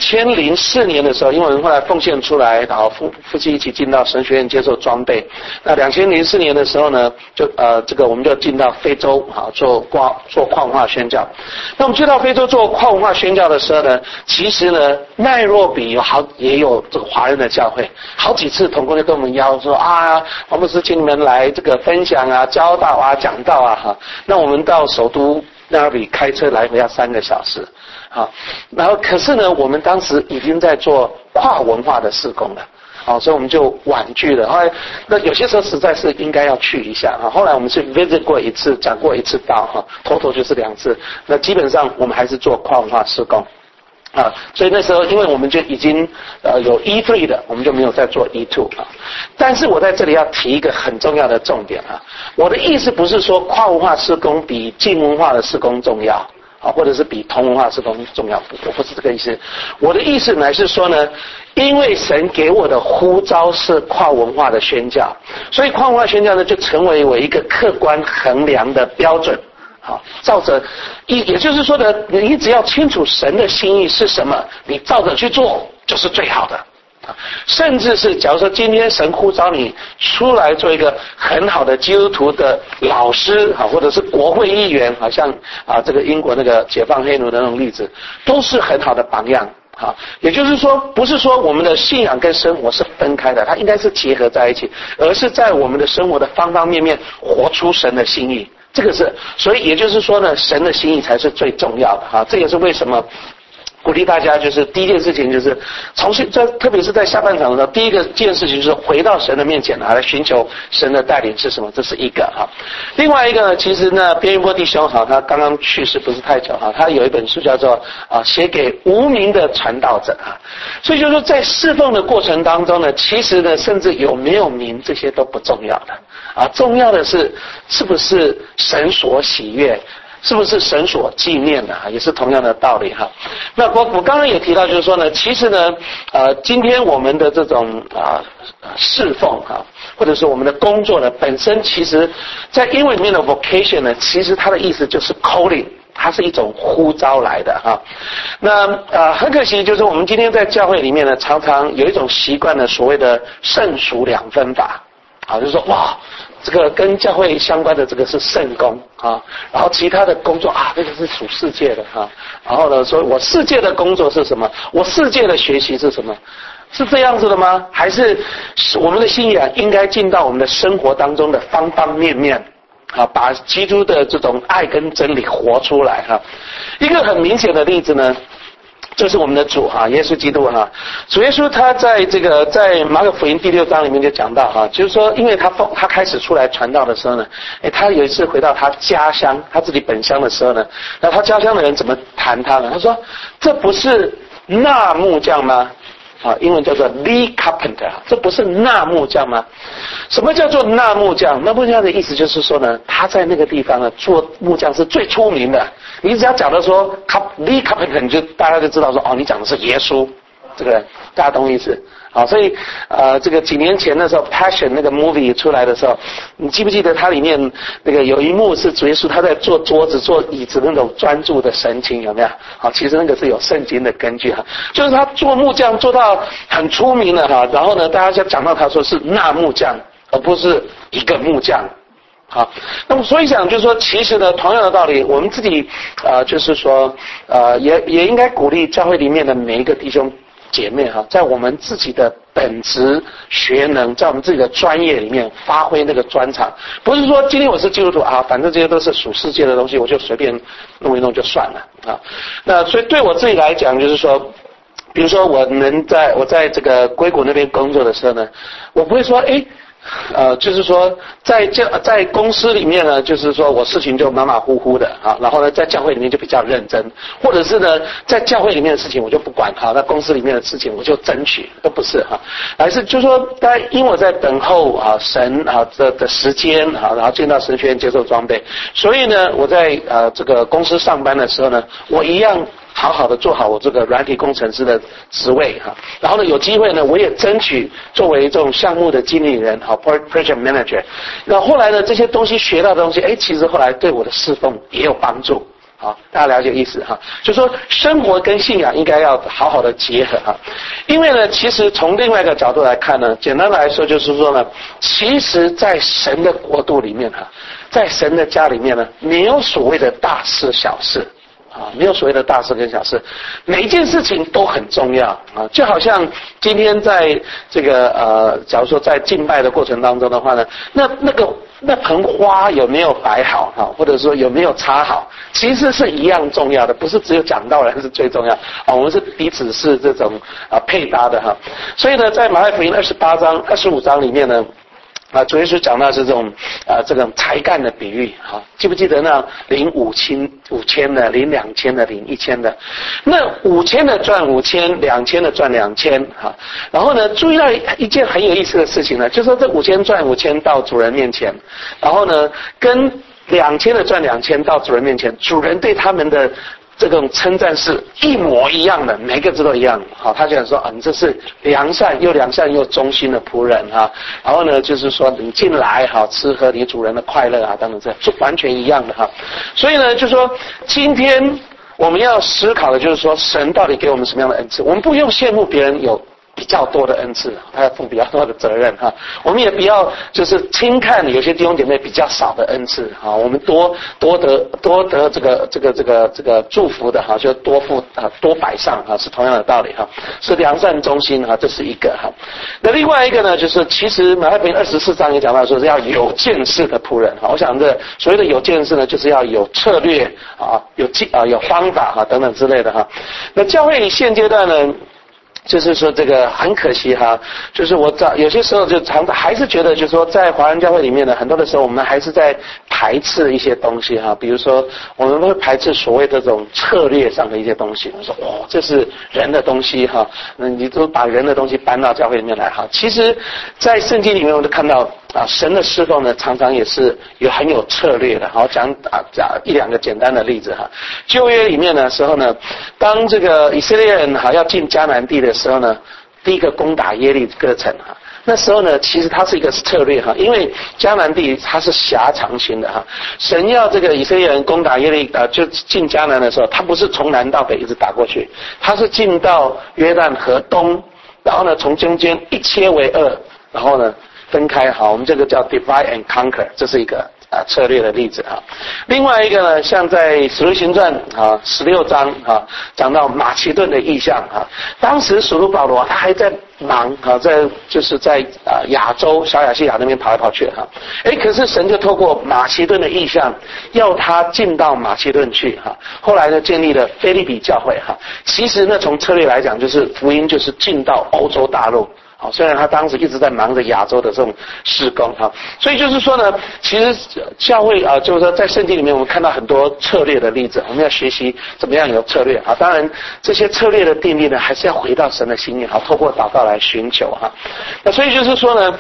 2004年的时候，因为我们后来奉献出来，然后夫妻一起进到神学院接受装备。那2004年的时候呢，我们就进到非洲啊，做跨文化宣教。那我们去到非洲做跨文化宣教的时候呢，其实呢，奈若比也有这个华人的教会，好几次同工就跟我们邀说啊，王牧师请你们来这个分享啊、教导啊、讲道啊哈。那我们到首都奈若比开车来回要3个小时。好，然后可是呢，我们当时已经在做跨文化的事工了，好，所以我们就婉拒了。后来，那有些时候实在是应该要去一下哈。后来我们是 visit 过一次，讲过一次道哈，total就是2次。那基本上我们还是做跨文化事工。 所以那时候因为我们就已经有 E3 的，我们就没有再做 E2 啊。但是我在这里要提一个很重要的重点啊，我的意思不是说跨文化事工比近文化的事工重要啊，或者是比同文化事工重要，我不是这个意思。我的意思乃是说呢，因为神给我的呼召是跨文化的宣教，所以跨文化宣教呢就成为我一个客观衡量的标准。好，照着也就是说呢，你只要清楚神的心意是什么，你照着去做就是最好的。甚至是假如说今天神呼召你出来做一个很好的基督徒的老师，或者是国会议员，好像这个英国那个解放黑奴的那种例子，都是很好的榜样。也就是说，不是说我们的信仰跟生活是分开的，它应该是结合在一起，而是在我们的生活的方方面面活出神的心意。这个是，所以也就是说呢，神的心意才是最重要的这也是为什么鼓励大家，就是第一件事情就是特别是在下半场的时候，第一件事情就是回到神的面前来寻求神的带领是什么，这是一个另外一个呢，其实呢，边云波弟兄他刚刚去世不是太久他有一本书叫做写给无名的传道者所以就是说在侍奉的过程当中呢，其实呢，甚至有没有名这些都不重要的重要的是不是神所喜悦，是不是神所纪念的也是同样的道理那我刚刚也提到，就是说呢，其实呢，今天我们的这种侍奉或者是我们的工作呢，本身其实在英文里面的 vocation 呢，其实它的意思就是 calling， 它是一种呼召来的那很可惜，就是我们今天在教会里面呢，常常有一种习惯呢，所谓的圣俗两分法就是说哇，这个跟教会相关的这个是圣工然后其他的工作这个是属世界的然后呢，说我世界的工作是什么，我世界的学习是什么，是这样子的吗？还是我们的信仰应该进到我们的生活当中的方方面面把基督的这种爱跟真理活出来一个很明显的例子呢，就是我们的主耶稣基督主耶稣他在马可福音第6章里面就讲到就是说，因为他开始出来传道的时候呢，他有一次回到他家乡，他自己本乡的时候呢，那他家乡的人怎么谈他呢？他说：“这不是那木匠吗？”英文叫做 Lee Carpenter， 这不是那木匠吗？什么叫做那木匠？那木匠的意思就是说呢，他在那个地方呢做木匠是最出名的。你只要讲到说 Lee Carpenter， 大家就知道说你讲的是耶稣这个人，大家懂意思？所以这个几年前的时候 Passion 那个 movie 出来的时候，你记不记得它里面那个有一幕是主耶稣他在做桌子做椅子那种专注的神情，有没有？其实那个是有圣经的根据就是他做木匠做到很出名了然后呢，大家就讲到他说是那木匠，而不是一个木匠。那么所以讲就是说，其实呢，同样的道理，我们自己就是说也应该鼓励教会里面的每一个弟兄姐妹在我们自己的本职学能，在我们自己的专业里面发挥那个专长，不是说今天我是基督徒反正这些都是属世界的东西，我就随便弄一弄就算了那所以对我自己来讲，就是说，比如说我在这个硅谷那边工作的时候呢，我不会说就是说在公司里面呢，就是说我事情就马马虎虎的然后呢在教会里面就比较认真，或者是呢在教会里面的事情我就不管那公司里面的事情我就争取，都不是而是就是说因为我在等候神的时间然后进到神学院接受装备，所以呢我在这个公司上班的时候呢，我一样好好的做好我这个软体工程师的职位然后呢有机会呢我也争取作为这种项目的经理人project manager， 那后来呢这些东西学到的东西其实后来对我的侍奉也有帮助大家了解意思就是说生活跟信仰应该要好好的结合因为呢其实从另外一个角度来看呢，简单的来说就是说呢，其实在神的国度里面在神的家里面呢，没有所谓的大事小事没有所谓的大事跟小事，每一件事情都很重要就好像今天在这个假如说在敬拜的过程当中的话呢，那盆花有没有摆好或者说有没有插好，其实是一样重要的，不是只有讲道人是最重要我们是彼此是这种配搭的所以呢，在马太福音25章里面呢主耶稣讲到是这种这种才干的比喻啊，记不记得那领5000的，领2000的，领1000的，那5000的赚5000，2000的赚2000啊。然后呢，注意到一件很有意思的事情呢，就是说这5000赚5000到主人面前，然后呢，跟2000的赚2000到主人面前，主人对他们的这种称赞是一模一样的，每个字都一样。好，他讲说你这是良善又忠心的仆人哈。然后呢，就是说你进来哈，吃喝你主人的快乐啊等等，这完全一样的哈。所以呢，就说今天我们要思考的就是说，神到底给我们什么样的恩赐？我们不用羡慕别人有比较多的恩赐，他要负比较多的责任哈。我们也不要就是轻看有些弟兄姐妹比较少的恩赐哈。我们多得这个祝福的哈，就多摆上哈，是同样的道理哈。是良善忠心哈，这是一个哈。那另外一个呢，就是其实马太福音24章也讲到说是要有见识的仆人哈。我想这所谓的有见识呢，就是要有策略啊，有方法哈等等之类的哈。那教会里现阶段呢，就是说这个很可惜哈，就是我有些时候就还是觉得，就是说在华人教会里面呢，很多的时候我们还是在排斥一些东西哈，比如说我们会排斥所谓的这种策略上的一些东西，我说这是人的东西哈，那你都把人的东西搬到教会里面来哈。其实，在圣经里面我们都看到神的侍奉呢，常常也是很有策略的。好，讲一两个简单的例子哈。旧约里面的时候呢，当这个以色列人要进迦南地的时候呢，第一个攻打耶利哥城哈。那时候呢，其实它是一个策略哈，因为迦南地它是狭长型的哈。神要这个以色列人攻打耶利就进迦南的时候，他不是从南到北一直打过去，他是进到约旦河东，然后呢从中间一切为二，然后呢分开好，我们这个叫 divide and conquer， 这是一个策略的例子哈。另外一个呢，像在使徒行传16章讲到马其顿的意象哈。当时使徒保罗他还在忙在亚洲小亚细亚那边跑来跑去哈。可是神就透过马其顿的意象，要他进到马其顿去哈。后来呢，建立了腓立比教会哈。其实呢，从策略来讲，就是福音就是进到欧洲大陆。好，虽然他当时一直在忙着亚洲的这种事工哈，所以就是说呢，其实教会就是说在圣经里面我们看到很多策略的例子，我们要学习怎么样有策略啊。当然这些策略的定义呢，还是要回到神的心意，好，透过祷告来寻求哈。那所以就是说呢，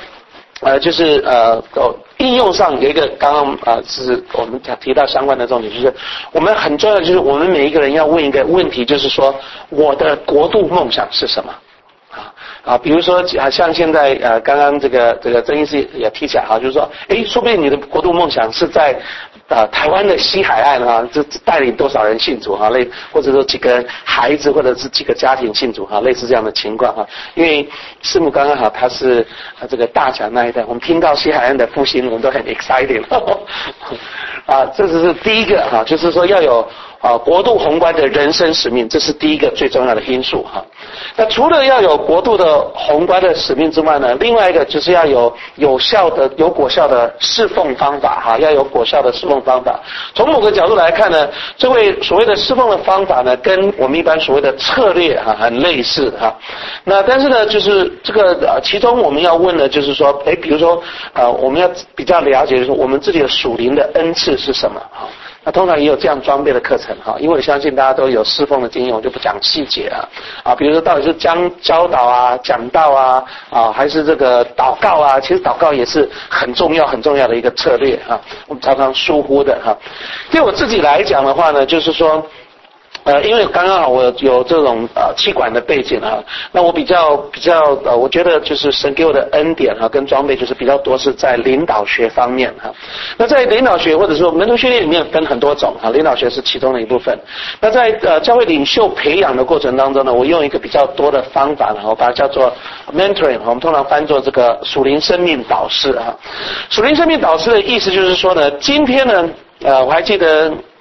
应用上有一个刚刚是我们提到相关的重点，就是我们很重要的就是我们每一个人要问一个问题，就是说我的国度梦想是什么？比如说像现在刚刚这个曾医师也提起来哈，就是说说不定你的国度梦想是在台湾的西海岸哈，这带领多少人信主哈，或者说几个孩子或者是几个家庭信主哈，类似这样的情况哈。因为师母刚刚好他是这个大甲那一带，我们听到西海岸的复兴我们都很 excited 这只是第一个哈，就是说要有国度宏观的人生使命，这是第一个最重要的因素哈。那除了要有国度的宏观的使命之外呢，另外一个就是要有有果效的侍奉方法哈，要有果效的侍奉方法。从某个角度来看呢，这位所谓的侍奉的方法呢，跟我们一般所谓的策略很类似哈。那但是呢，就是这个其中我们要问的就是说，比如说我们要比较了解就是说我们自己的属灵的恩赐是什么哈。那通常也有这样装备的课程哈，因为我相信大家都有侍奉的经验，我就不讲细节比如说到底是教导讲道还是这个祷告其实祷告也是很重要的一个策略我们常常疏忽的对我自己来讲的话呢，就是说因为刚刚好我有这种气管的背景那我比较我觉得就是神给我的恩典跟装备就是比较多是在领导学方面那在领导学或者说门徒训练里面分很多种领导学是其中的一部分。那在教会领袖培养的过程当中呢，我用一个比较多的方法我把它叫做 mentoring， 我们通常翻作这个属灵生命导师属灵生命导师的意思就是说呢，今天呢我还记得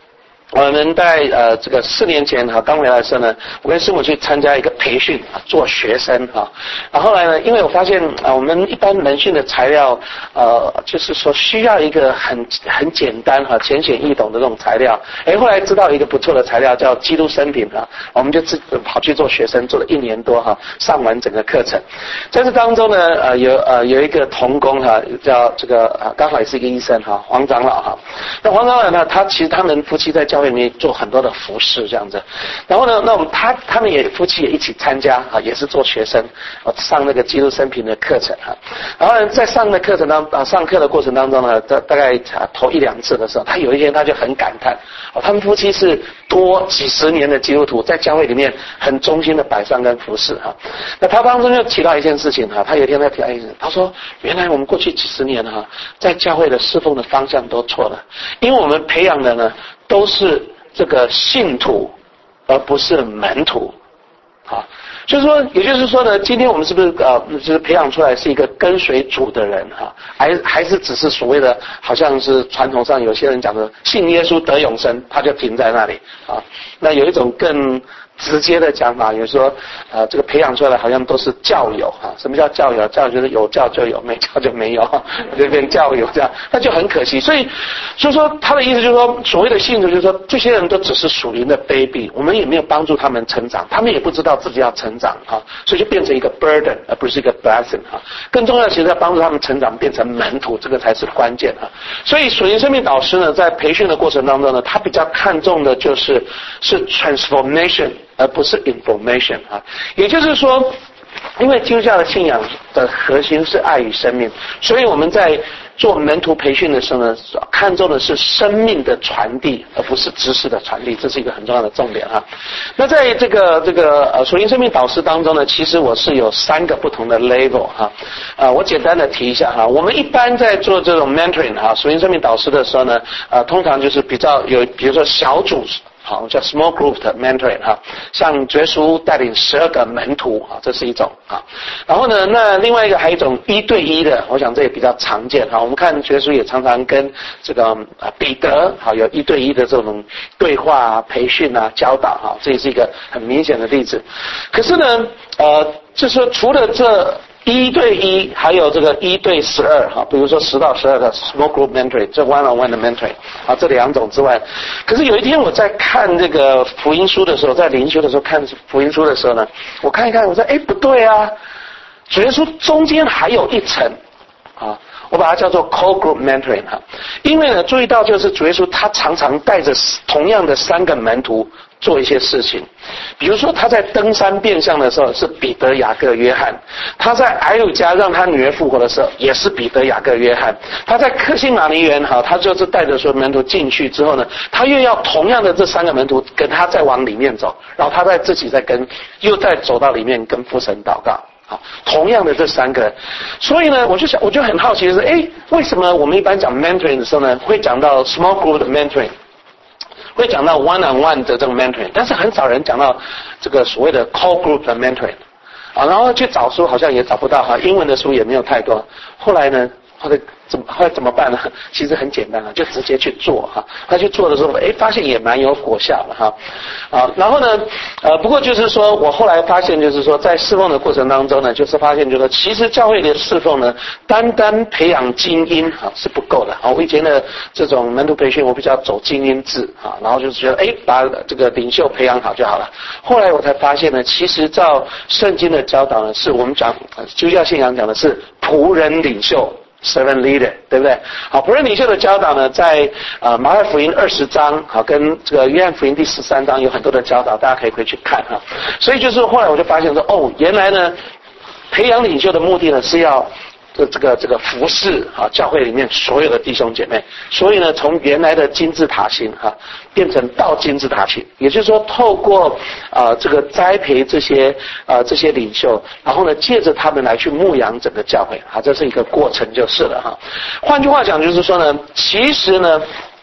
我们在这个4年前刚回来的时候呢，我跟师母去参加一个培训做学生然后后来呢，因为我发现我们一般门训的材料就是说需要一个很简单浅显易懂的这种材料。后来知道一个不错的材料叫基督生平我们就跑去做学生，做了1年多上完整个课程。在这当中呢有一个同工叫这个刚好也是一个医生黄长老那黄长老呢，其实他们夫妻在教会里面做很多的服事这样子。然后呢，那他们夫妻也一起参加也是做学生上那个基督生平的课程然后呢，在上的课程上课的过程当中呢，大概头1-2次的时候，他有一天他就很感叹他们夫妻是多几十年的基督徒，在教会里面很忠心的摆上跟服事那他当中就提到一件事情他有一天在提到一件事，他说原来我们过去几十年在教会的侍奉的方向都错了，因为我们培养的呢都是这个信徒，而不是门徒就是说，也就是说呢，今天我们是不是就是培养出来是一个跟随主的人还是只是所谓的好像是传统上有些人讲的信耶稣得永生，他就停在那里那有一种更直接的讲法，有说这个培养出来的好像都是教友什么叫教友？教友就是有教就有，没教就没有就变教友这样，那就很可惜。所以说他的意思就是说，所谓的信徒就是说，这些人都只是属灵的 baby， 我们也没有帮助他们成长，他们也不知道自己要成长所以就变成一个 burden 而不是一个 blessing更重要的其实要帮助他们成长变成门徒，这个才是关键所以属灵生命导师呢，在培训的过程当中呢，他比较看重的是 transformation而不是 information 也就是说，因为基督教的信仰的核心是爱与生命，所以我们在做门徒培训的时候呢，看重的是生命的传递，而不是知识的传递，这是一个很重要的重点那在这个属灵生命导师当中呢，其实我是有3个不同的 level 我简单的提一下我们一般在做这种 mentoring 属灵生命导师的时候呢，通常就是比较有，比如说小组叫 small group 的 mentoring 像主耶稣带领12个门徒这是一种然后呢，那另外一个还有一种1对1的，我想这也比较常见我们看主耶稣也常常跟这个彼得有1对1的这种对话培训教导这也是一个很明显的例子。可是呢就是说除了这1对1还有这个1对12比如说10到12个 small group mentoring， 这 one-on-one 的 mentoring这2种之外，可是有一天我在看这个福音书的时候，在灵修的时候看福音书的时候呢，我看一看，我说不对主耶稣中间还有一层我把它叫做 core group mentoring 因为呢注意到就是主耶稣他常常带着同样的3个门徒做一些事情，比如说他在登山变相的时候是彼得、雅各、约翰，他在埃鲁家让他女儿复活的时候也是彼得、雅各、约翰，他在客西马尼园他就是带着所有门徒进去之后呢，他又要同样的这3个门徒跟他再往里面走，然后他再自己又再走到里面跟父神祷告同样的这3个人。所以呢我就很好奇的是为什么我们一般讲 mentoring 的时候呢，会讲到 small group 的 mentoring，会讲到 one-on-one 的这种 mentoring， 但是很少人讲到这个所谓的 core group 的 mentoring 然后去找书好像也找不到英文的书也没有太多。后来呢后来怎么办呢？其实很简单就直接去做他去做的时候发现也蛮有果效的然后呢不过就是说我后来发现就是说在侍奉的过程当中呢，就是发现就是说其实教会的侍奉呢，单单培养精英是不够的我以前的这种门徒培训我比较走精英制然后就是觉得把这个领袖培养好就好了。后来我才发现呢，其实照圣经的教导呢，是我们讲基督教信仰讲的是仆人领袖servant leader， 对不对？仆人领袖的教导呢，在马太福音20章跟这个约翰福音第13章有很多的教导，大家可以回去看所以就是后来我就发现说原来呢培养领袖的目的呢是要这个服侍教会里面所有的弟兄姐妹，所以呢从原来的金字塔型变成到金字塔型，也就是说透过这个栽培这些领袖，然后呢借着他们来去牧养整个教会这是一个过程就是了换句话讲就是说呢，其实呢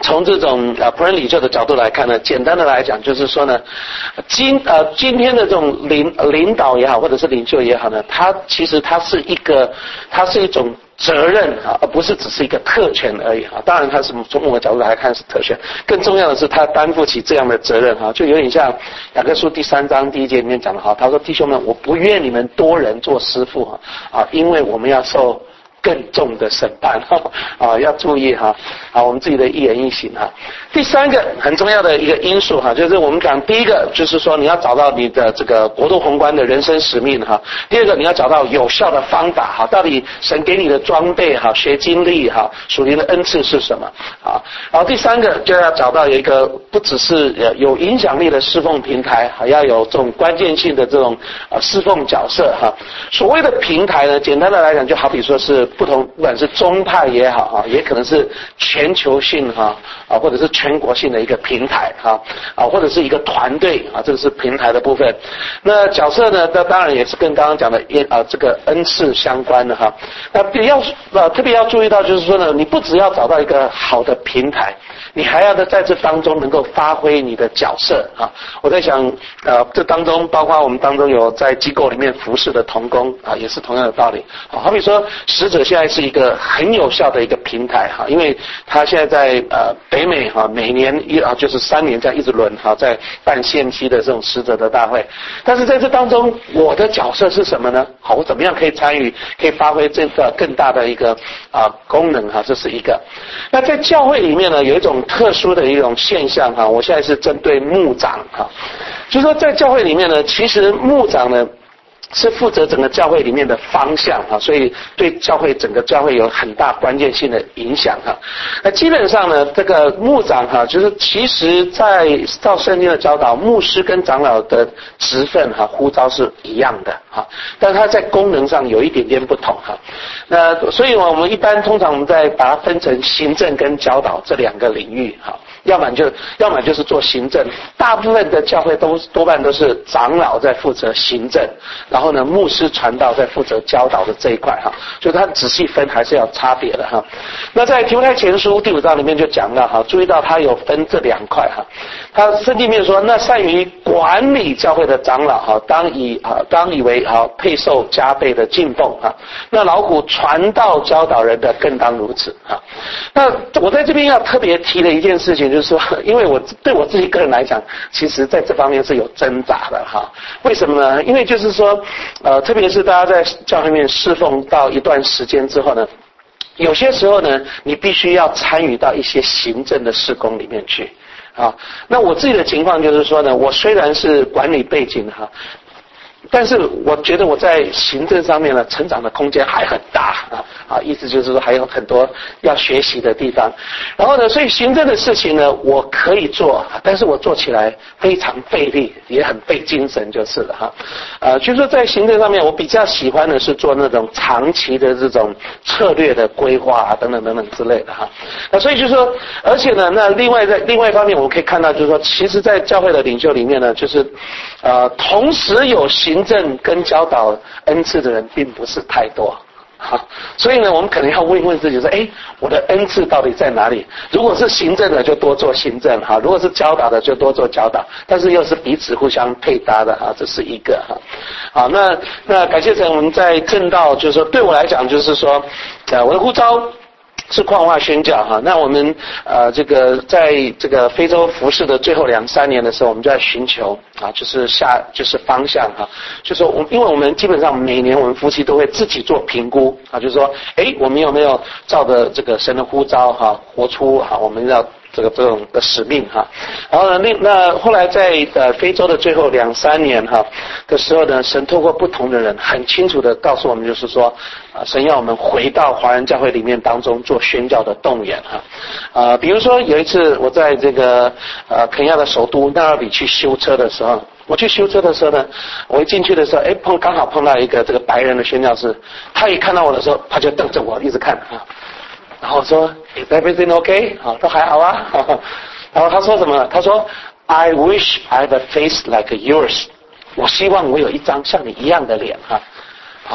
从这种仆人领袖的角度来看呢，简单的来讲就是说呢，今天的这种领导也好，或者是领袖也好呢，它其实是一种责任啊，而不是只是一个特权而已啊。当然，它是从我的角度来看是特权，更重要的是他担负起这样的责任哈，就有点像雅各书第3章第1节里面讲的哈，他说弟兄们，我不愿你们多人做师傅啊，因为我们要受更重的审判啊，要注意哈啊，我们自己的一言一行哈。第三个很重要的一个因素哈，就是我们讲第一个就是说你要找到你的这个国度宏观的人生使命哈。第二个你要找到有效的方法哈，到底神给你的装备哈、学经历哈、属灵的恩赐是什么啊？然后第三个就要找到有一个不只是有影响力的侍奉平台，还要有这种关键性的这种侍奉角色哈。所谓的平台呢，简单的来讲，就好比说是不管是宗派也好啊，也可能是全球性哈啊，或者是全国性的一个平台哈啊，或者是一个团队啊，这个是平台的部分。那角色呢，那当然也是跟刚刚讲的这个恩赐相关的哈。那特别要注意到就是说呢，你不只要找到一个好的平台，你还要在这当中能够发挥你的角色啊。我在想这当中包括我们当中有在机构里面服侍的同工啊，也是同样的道理。好比说使者现在是一个很有效的一个平台哈，因为他现在在北美哈，每年就是3年这样一直轮哈，在办献期的这种使者的大会。但是在这当中，我的角色是什么呢？好，我怎么样可以参与，可以发挥这个更大的一个功能哈？这是一个。那在教会里面呢，有一种特殊的一种现象哈，我现在是针对牧长哈，就是说在教会里面呢，其实牧长呢是负责整个教会里面的方向哈，所以对整个教会有很大关键性的影响哈。那基本上呢，这个牧长哈，就是其实照圣经的教导，牧师跟长老的职分哈、呼召是一样的哈，但他在功能上有一点点不同哈。那所以我们通常我们在把它分成行政跟教导这2个领域哈。要么就是做行政，大部分的教会多半都是长老在负责行政，然后呢牧师传道在负责教导的这一块哈，所以它仔细分还是要差别的哈。那在提摩太前书第5章里面就讲到哈，注意到它有分这2块哈。他圣经里面说，那善于管理教会的长老哈，当以为配受加倍的敬奉哈。那劳苦传道教导人的更当如此哈。那我在这边要特别提的一件事情，就是说，因为对我自己个人来讲，其实在这方面是有挣扎的哈。为什么呢？因为就是说，特别是大家在教会里面侍奉到一段时间之后呢，有些时候呢，你必须要参与到一些行政的事工里面去啊。那我自己的情况就是说呢，我虽然是管理背景哈，但是我觉得我在行政上面呢，成长的空间还很大啊，意思就是说还有很多要学习的地方。然后呢，所以行政的事情呢，我可以做，但是我做起来非常费力，也很费精神就是了哈。就是说在行政上面，我比较喜欢的是做那种长期的这种策略的规划等等等等之类的哈。那所以就是说，而且呢，那另外一方面，我们可以看到就是说，其实在教会的领袖里面呢，就是同时有行政跟教导恩赐的人并不是太多。好，所以呢，我们可能要问一问自己说，我的恩赐到底在哪里？如果是行政的，就多做行政哈；如果是教导的，就多做教导。但是又是彼此互相配搭的哈，这是一个哈。好，那感谢神，我们在正道，就是说对我来讲，就是说，我的呼召是旷化宣教哈。那我们这个在这个非洲服事的最后2-3年的时候，我们就在寻求就是方向哈。就是说因为我们基本上每年我们夫妻都会自己做评估啊，就是说我们有没有照着这个神的呼召哈，活出哈我们要这种的使命哈。然后呢，那后来在非洲的最后2-3年哈的时候呢，神透过不同的人很清楚的告诉我们，就是说神要我们回到华人教会里面当中做宣教的动员哈。比如说有一次我在这个肯亚的首都纳罗比去修车的时候，我去修车的时候呢，我一进去的时候刚好碰到一个这个白人的宣教士，他一看到我的时候，他就瞪着我一直看啊。然后我说 Is everything okay？ 都还好啊。然后他说什么？他说 I wish I have a face like yours。我希望我有一张像你一样的脸哈。好，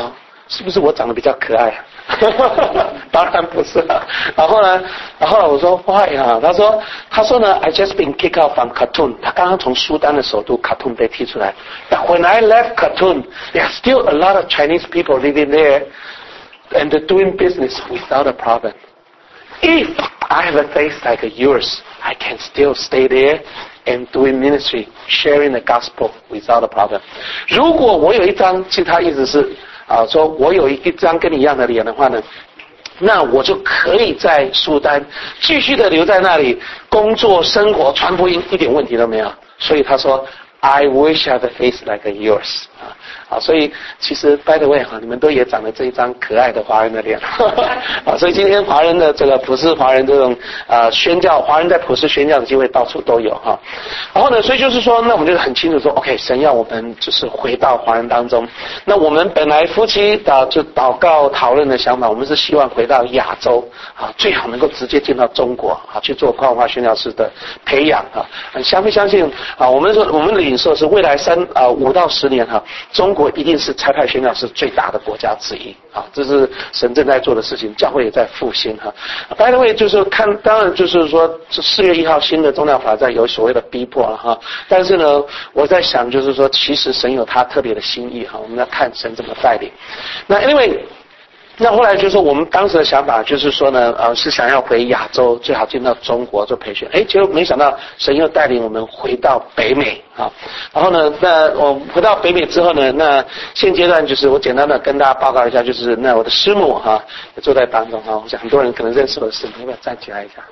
是不是我长得比较可爱？当然不是了。然后我说 why 啊？他说呢 I just been kicked out from Khartoum。他刚刚从苏丹的首都 Khartoum 被踢出来。But when I left Khartoum, there are still a lot of Chinese people living there and doing business without a problem. If I have a face like yours, I can still stay there and doing ministry, sharing the gospel without a problem. 如果我有一张，其实他意思是说我有一张跟你一样的脸的话呢，那我就可以在苏丹继续的留在那里工作、生活、传福音，一点问题都没有。所以他说 I wish I had a face like yours。所以其实 by the way 你们都也长了这一张可爱的华人的脸所以今天华人的这个普世华人这种宣教，华人在普世宣教的机会到处都有然后呢，所以就是说，那我们就很清楚说 OK， 神要我们就是回到华人当中。那我们本来夫妻就祷告讨论的想法，我们是希望回到亚洲最好能够直接进到中国去做跨文化宣教师的培养相不相信我们的领受是未来5到10年中国一定是差派宣教士最大的国家之一这是神正在做的事情，教会也在复兴By the way， 就是当然就是说4月1号新的宗教法在有所谓的逼迫了但是呢，我在想就是说，其实神有他特别的心意我们要看神怎么带领。那anyway。那后来就是说，我们当时的想法就是说呢，是想要回亚洲，最好进到中国做培训。结果没想到神又带领我们回到北美然后呢，那我回到北美之后呢，那现阶段就是我简单的跟大家报告一下，就是那我的师母也坐在当中我想很多人可能认识我的师母，要不要站起来一下？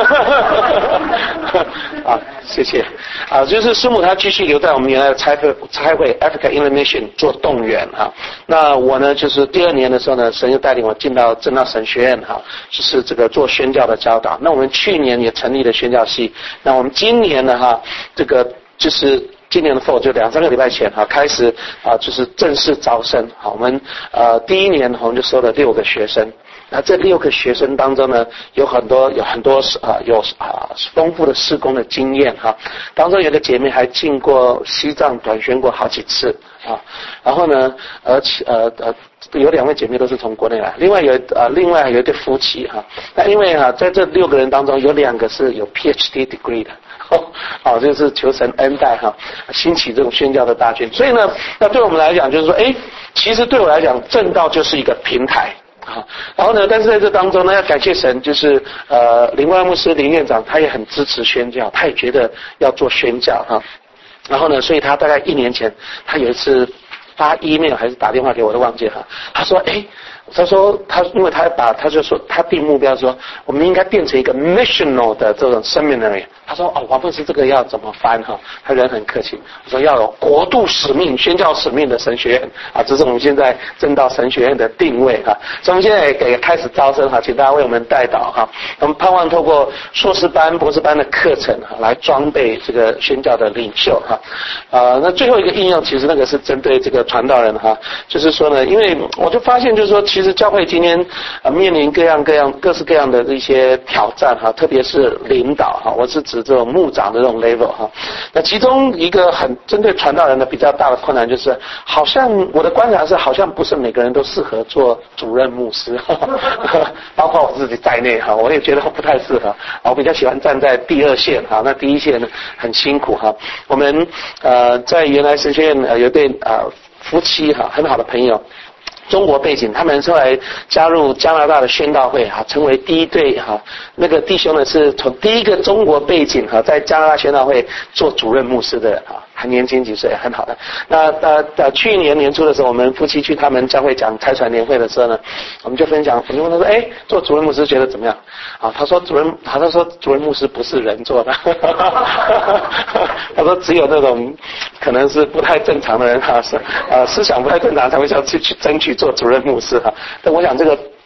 谢谢就是师母她继续留在我们原来的差会 Africa Inland Mission 做动员那我呢就是第2年的时候呢，神就带领我进到正道神学院就是这个做宣教的教导。那我们去年也成立了宣教系，那我们今年呢这个就是今年的 fall 就2-3个礼拜前开始就是正式招生我们第1年我们就收了6个学生。那这6个学生当中呢，有很多丰富的事工的经验当中有个姐妹还进过西藏短宣过好几次然后呢，而且有2位姐妹都是从国内来，另外有一对夫妻那因为在这6个人当中有2个是有 PhD degree 的就是求神恩待兴起这种宣教的大军。所以呢，那对我们来讲就是说其实对我来讲正道就是一个平台然后呢，但是在这当中呢，要感谢神，就是林万牧师林院长他也很支持宣教，他也觉得要做宣教然后呢，所以他大概1年前，他有一次发 email 还是打电话给我，都忘记了他说因为他就说他定目标说我们应该变成一个 missional 的这种 seminary。他说王牧师这个要怎么翻他人很客气，我说要有国度使命宣教使命的神学院这是我们现在正道神学院的定位所以我们现在也开始招生请大家为我们代祷我们盼望透过硕士班博士班的课程来装备这个宣教的领袖那最后一个应用其实那个是针对这个传道人就是说呢，因为我就发现就是说其实教会今天面临各式各样的一些挑战特别是领导我是指这种牧长的这种 level 那其中一个很针对传道人的比较大的困难就是好像我的观察是好像不是每个人都适合做主任牧师包括我自己在内我也觉得不太适合我比较喜欢站在第2线那第1线呢很辛苦我们在原来神学院有对夫妻很好的朋友中国背景，他们后来加入加拿大的宣道会成为第1对那个弟兄呢是从第1个中国背景在加拿大宣道会做主任牧师的人很年轻几岁，很好的。那去年年初的时候，我们夫妻去他们教会讲差传年会的时候呢，我们就分享，我就问他说，做主任牧师觉得怎么样？他说主任牧师不是人做的，他说只有那种可能是不太正常的人思想不太正常才会想去争取做主任牧师但我想这个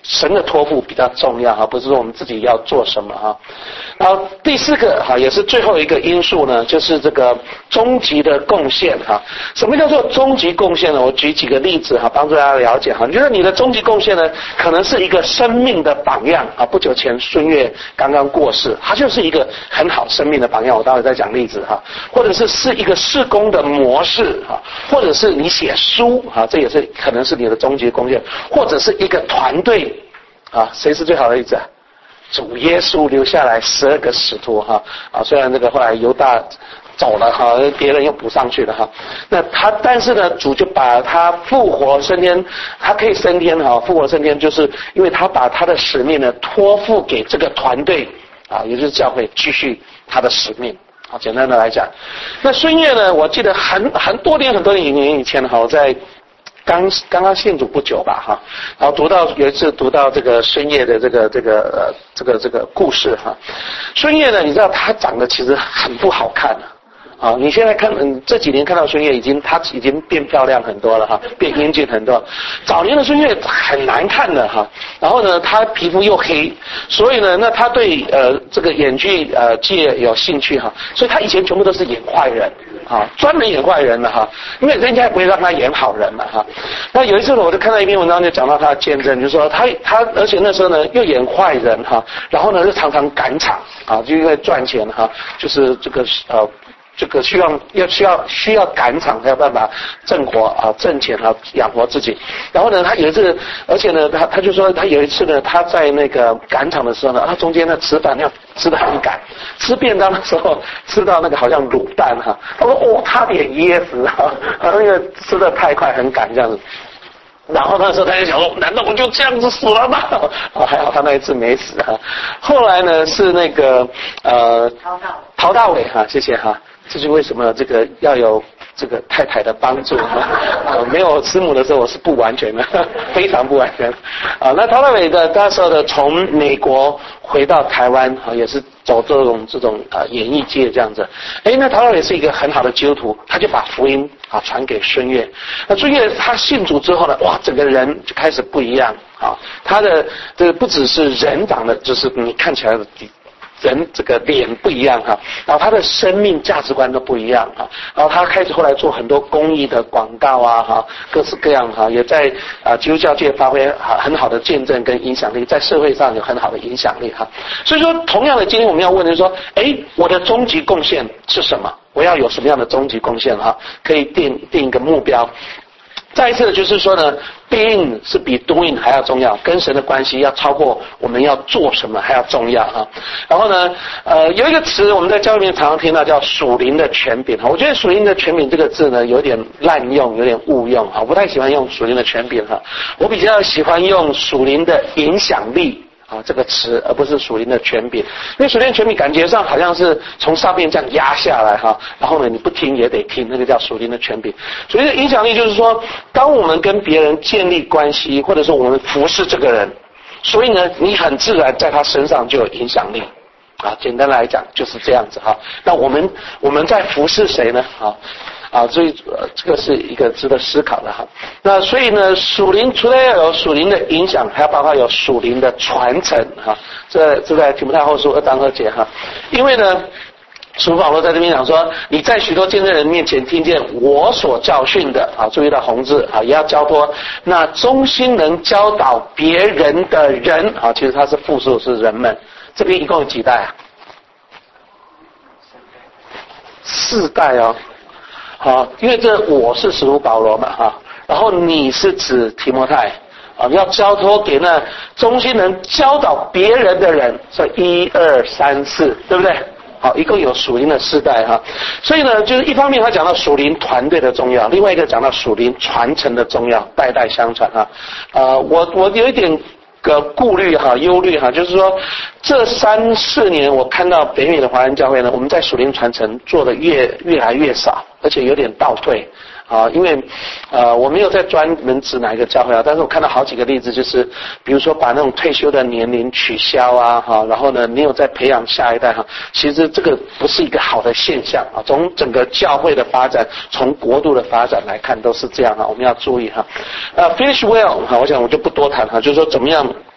神的托付比较重要哈，不是说我们自己要做什么哈。然后第4个哈，也是最后一个因素呢，就是这个终极的贡献哈。什么叫做终极贡献呢？我举几个例子哈，帮助大家了解哈。你觉得你的终极贡献呢，可能是一个生命的榜样啊。不久前孙越刚刚过世，他就是一个很好生命的榜样。我待会再讲例子哈，或者是一个事工的模式哈，或者是你写书啊，这也是可能是你的终极贡献，或者是一个团队。啊，谁是最好的例子啊？主耶稣留下来12个使徒哈啊，虽然这个后来犹大走了哈，别人又补上去了哈。那但是呢，主就把他复活升天，他可以升天哈，复活升天，就是因为他把他的使命呢托付给这个团队啊，也就是教会继续他的使命。好，简单的来讲，那孙越呢，我记得很多年以前哈，我在刚刚信主不久吧哈，然后有一次读到这个孙越的这个故事哈。孙越呢，你知道他长得其实很不好看啊，你现在看这几年看到孙越他已经变漂亮很多了哈，变英俊很多。早年的孙越很难看的哈，然后呢他皮肤又黑，所以呢那他对这个演剧界有兴趣哈，所以他以前全部都是演坏人。啊，专门演坏人了哈，因为人家也不会让他演好人了哈。那有一次呢，我就看到一篇文章，就讲到他的见证，就说他，而且那时候呢又演坏人哈，然后呢就常常赶场啊，就因为赚钱哈，就是这个需要赶场才有办法挣钱啊，养活自己。然后呢，他有一次，而且呢，他就说他有一次呢，他在那个赶场的时候呢，他中间呢吃饭要吃得很赶，吃便当的时候吃到那个好像卤蛋哈，他说差点噎死哈，那个吃得太快很赶这样子。然后那时候他就想说，难道我就这样子死了吗？还好他那一次没死哈。后来呢是那个陶大伟哈，谢谢哈。这是为什么这个要有这个太太的帮助没有师母的时候我是不完全的，非常不完全啊。那陶大伟的那时候的从美国回到台湾啊，也是走这种演艺界这样子。那陶大伟是一个很好的基督徒，他就把福音传给孙越。那孙越他信主之后呢，哇，整个人就开始不一样啊。他的这个不只是人长得，就是你看起来的人这个脸不一样哈，然后他的生命价值观都不一样哈，然后他开始后来做很多公益的广告啊哈，各式各样哈，也在基督教界发挥很好的见证跟影响力，在社会上有很好的影响力哈。所以说，同样的，今天我们要问的是说，我的终极贡献是什么？我要有什么样的终极贡献哈？可以定一个目标。再一次的就是说呢 ，being 是比 doing 还要重要，跟神的关系要超过我们要做什么还要重要哈。然后呢，有一个词我们在教会里面常常听到叫属灵的权柄哈。我觉得属灵的权柄这个字呢，有点滥用，有点误用哈。我不太喜欢用属灵的权柄哈，我比较喜欢用属灵的影响力。这个词，而不是属灵的权柄，因为属灵的权柄感觉上好像是从上面这样压下来哈，然后呢你不听也得听，那个叫属灵的权柄。属灵的影响力就是说，当我们跟别人建立关系，或者说我们服侍这个人，所以呢你很自然在他身上就有影响力简单来讲就是这样子哈。那我们在服侍谁呢所以这个是一个值得思考的哈。那所以呢，属灵除了要有属灵的影响，还要包括有属灵的传承哈。这在提摩太后书2章2节哈。因为呢，使徒保罗在这边讲说，你在许多见证人面前听见我所教训的注意到红字也要交托那忠心能教导别人的人其实它是复数，是人们。这边一共有几代4代因为这我是使徒保罗嘛然后你是指提摩太要交托给那忠心能教导别人的人，所以1、2、3、4，对不对？一共有属灵的4代所以呢，就是一方面他讲到属灵团队的重要，另外一个讲到属灵传承的重要，代代相传我有一点顾虑忧虑就是说这3、4年我看到北美的华人教会呢，我们在属灵传承做的越来越少，而且有点倒退因为我没有在专门指哪一个教会但是我看到好几个例子，就是比如说把那种退休的年龄取消然后呢没有再培养下一代其实这个不是一个好的现象从整个教会的发展，从国度的发展来看都是这样我们要注意finish well 我想我就不多谈就是说怎么样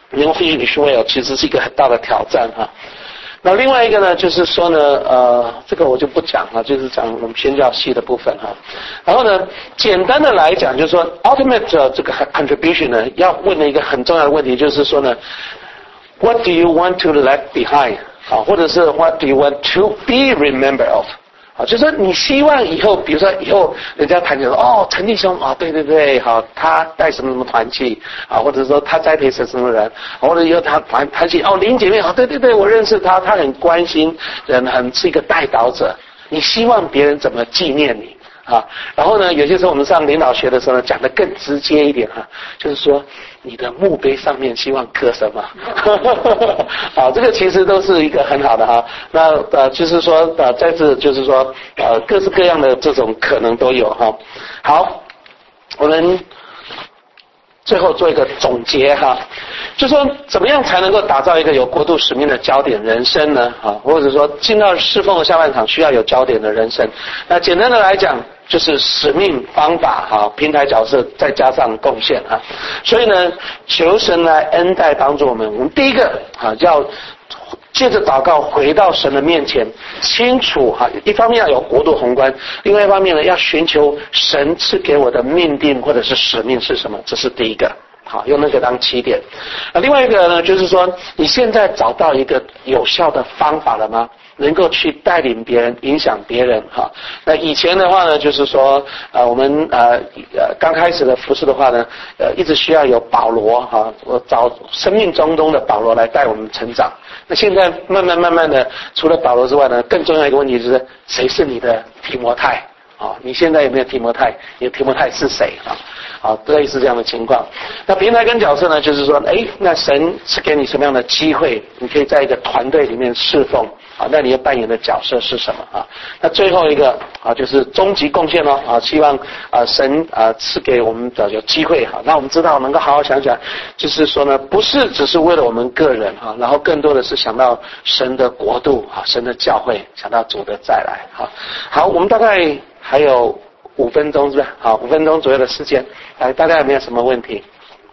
能够 physically well 其实是一个很大的挑战哈。那另外一个呢，就是说呢，这个我就不讲了，就是讲我们宣教系的部分哈。然后呢，简单的来讲，就是说 ultimate 这个 contribution 呢，要问的一个很重要的问题，就是说呢 ，What do you want to leave behind？ 啊，或者是 What do you want to be remembered of？啊，就是说你希望以后，比如说以后人家谈起说，哦，陈弟兄啊，对对对，好，他带什么什么团契啊，或者说他栽培什么人，或者以后他团契，哦，林姐妹，好，对对对，我认识他，他很关心人，是一个代祷者。你希望别人怎么纪念你啊？然后呢，有些时候我们上领导学的时候呢，讲得更直接一点哈，就是说你的墓碑上面希望刻什么？好，这个其实都是一个很好的哈。那就是说在这就是说各式各样的这种可能都有哈。好，我们最后做一个总结哈，就说怎么样才能够打造一个有国度使命的焦点人生呢？啊，或者说进到侍奉的下半场需要有焦点的人生。那简单的来讲，就是使命、方法、哈平台角色，再加上贡献啊。所以呢，求神来恩待帮助我们。我们第一个啊，要借着祷告回到神的面前，清楚哈，一方面要有国度宏观，另外一方面呢，要寻求神赐给我的命定或者是使命是什么，这是第一个。好，用那个当起点。另外一个呢，就是说你现在找到一个有效的方法了吗？能够去带领别人、影响别人哈。那以前的话呢，就是说我们刚开始的服事的话呢，一直需要有保罗哈，我找生命中的保罗来带我们成长。那现在慢慢的，除了保罗之外呢，更重要一个问题就是谁是你的提摩太啊？你现在有没有提摩太？你的提摩太是谁啊？好，类似这样的情况。那平台跟角色呢，就是说，那神是给你什么样的机会，你可以在一个团队里面侍奉啊？那你要扮演的角色是什么啊？那最后一个啊，就是终极贡献咯啊，希望神赐给我们的有机会哈。那我们知道能够好好想想，就是说呢，不是只是为了我们个人哈，然后更多的是想到神的国度啊，神的教会，想到主的再来哈。好，我们大概还有5分钟是不是？好，5分钟左右的时间，来，大家有没有什么问题？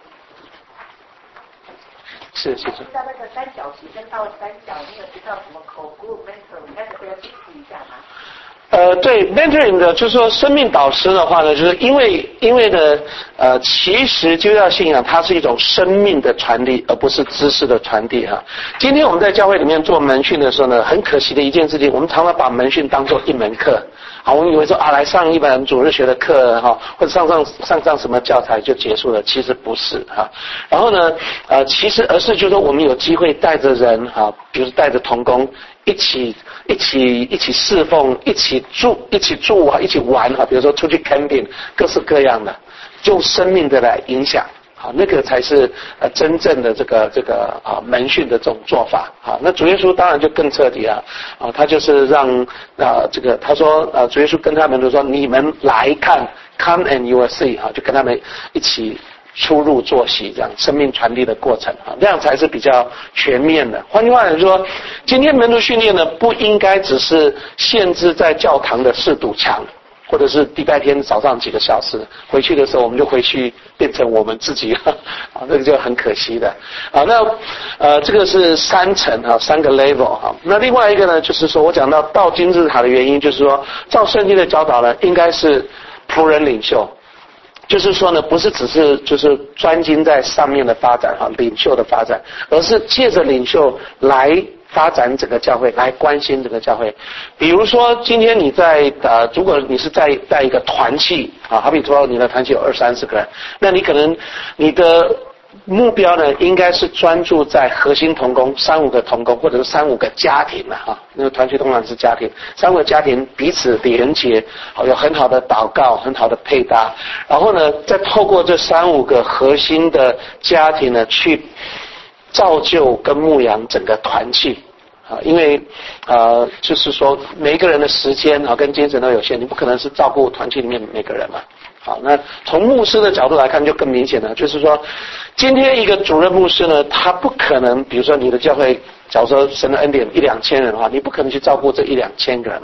是，谢谢。 知道那个三角形跟倒三角，你有知道什么口group mentor，应该是不要清楚一下吗？ 对 mentoring 的，就是说生命导师的话呢，就是因为呢，其实基督教信仰它是一种生命的传递，而不是知识的传递哈。今天我们在教会里面做门训的时候呢，很可惜的一件事情，我们常常把门训当作一门课。好，我们以为说来上一门主日学的课哈，或者上什么教材就结束了，其实不是哈。然后呢，其实而是就是说我们有机会带着人哈，比如带着同工一起侍奉，一起住啊，一起玩哈，比如说出去 camping， 各式各样的，用生命的来影响。好，那个才是真正的这个门训的这种做法。好，那主耶稣当然就更彻底啊，他就是让他说主耶稣跟他们就说，你们来看 ，come and you will see 就跟他们一起出入作息，这样生命传递的过程啊，这样才是比较全面的。换句话来说，今天门徒训练呢，不应该只是限制在教堂的4堵墙。或者是礼拜天早上几个小时，回去的时候我们就回去变成我们自己这个就很可惜的那这个是3层3个 level 那另外一个呢，就是说我讲到金字塔的原因，就是说照圣经的教导呢，应该是仆人领袖，就是说呢，不是只是就是专精在上面的发展领袖的发展，而是借着领袖来发展整个教会，来关心整个教会。比如说今天你在如果你是在一个团契好比说你的团契有20-30个人，那你可能你的目标呢，应该是专注在核心同工3-5个同工，或者是3-5个家庭那个团契通常是家庭，3-5个家庭彼此连结，有很好的祷告，很好的配搭，然后呢，再透过这3-5个核心的家庭呢，去造就跟牧养整个团契因为就是说每一个人的时间跟精神都有限，你不可能是照顾团契里面每个人嘛。好，那从牧师的角度来看就更明显了，就是说今天一个主任牧师呢，他不可能，比如说你的教会假如说神的恩典1-2千人的话，你不可能去照顾这1-2千个人嘛。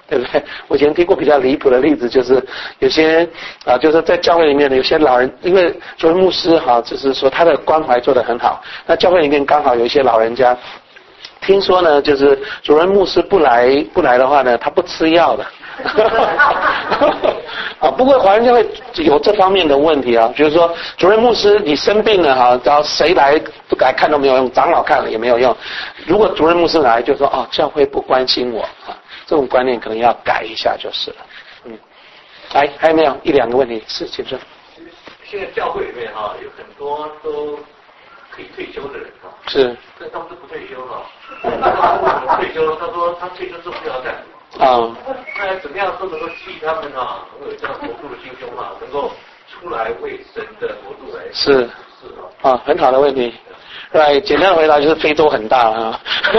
对不对？我以前听过比较离谱的例子，就是有些就是在教会里面的有些老人，因为主任牧师就是说他的关怀做得很好，那教会里面刚好有一些老人家，听说呢，就是主任牧师不来的话呢，他不吃药的。不过华人教会有这方面的问题啊，就是说主任牧师你生病了只要谁来看都没有用，长老看了也没有用。如果主任牧师来，就说教会不关心我这种观念可能要改一下就是了。来，还有没有一两个问题？是，请说。 现在教会里面有很多都可以退休的人是， 但他们都不退休他退休，他说他退休之后不要干什么。那怎么样都能够替他们能够有这样国度的心胸能够出来为神的国度来是很好的问题。对，简单的回答就是非洲很大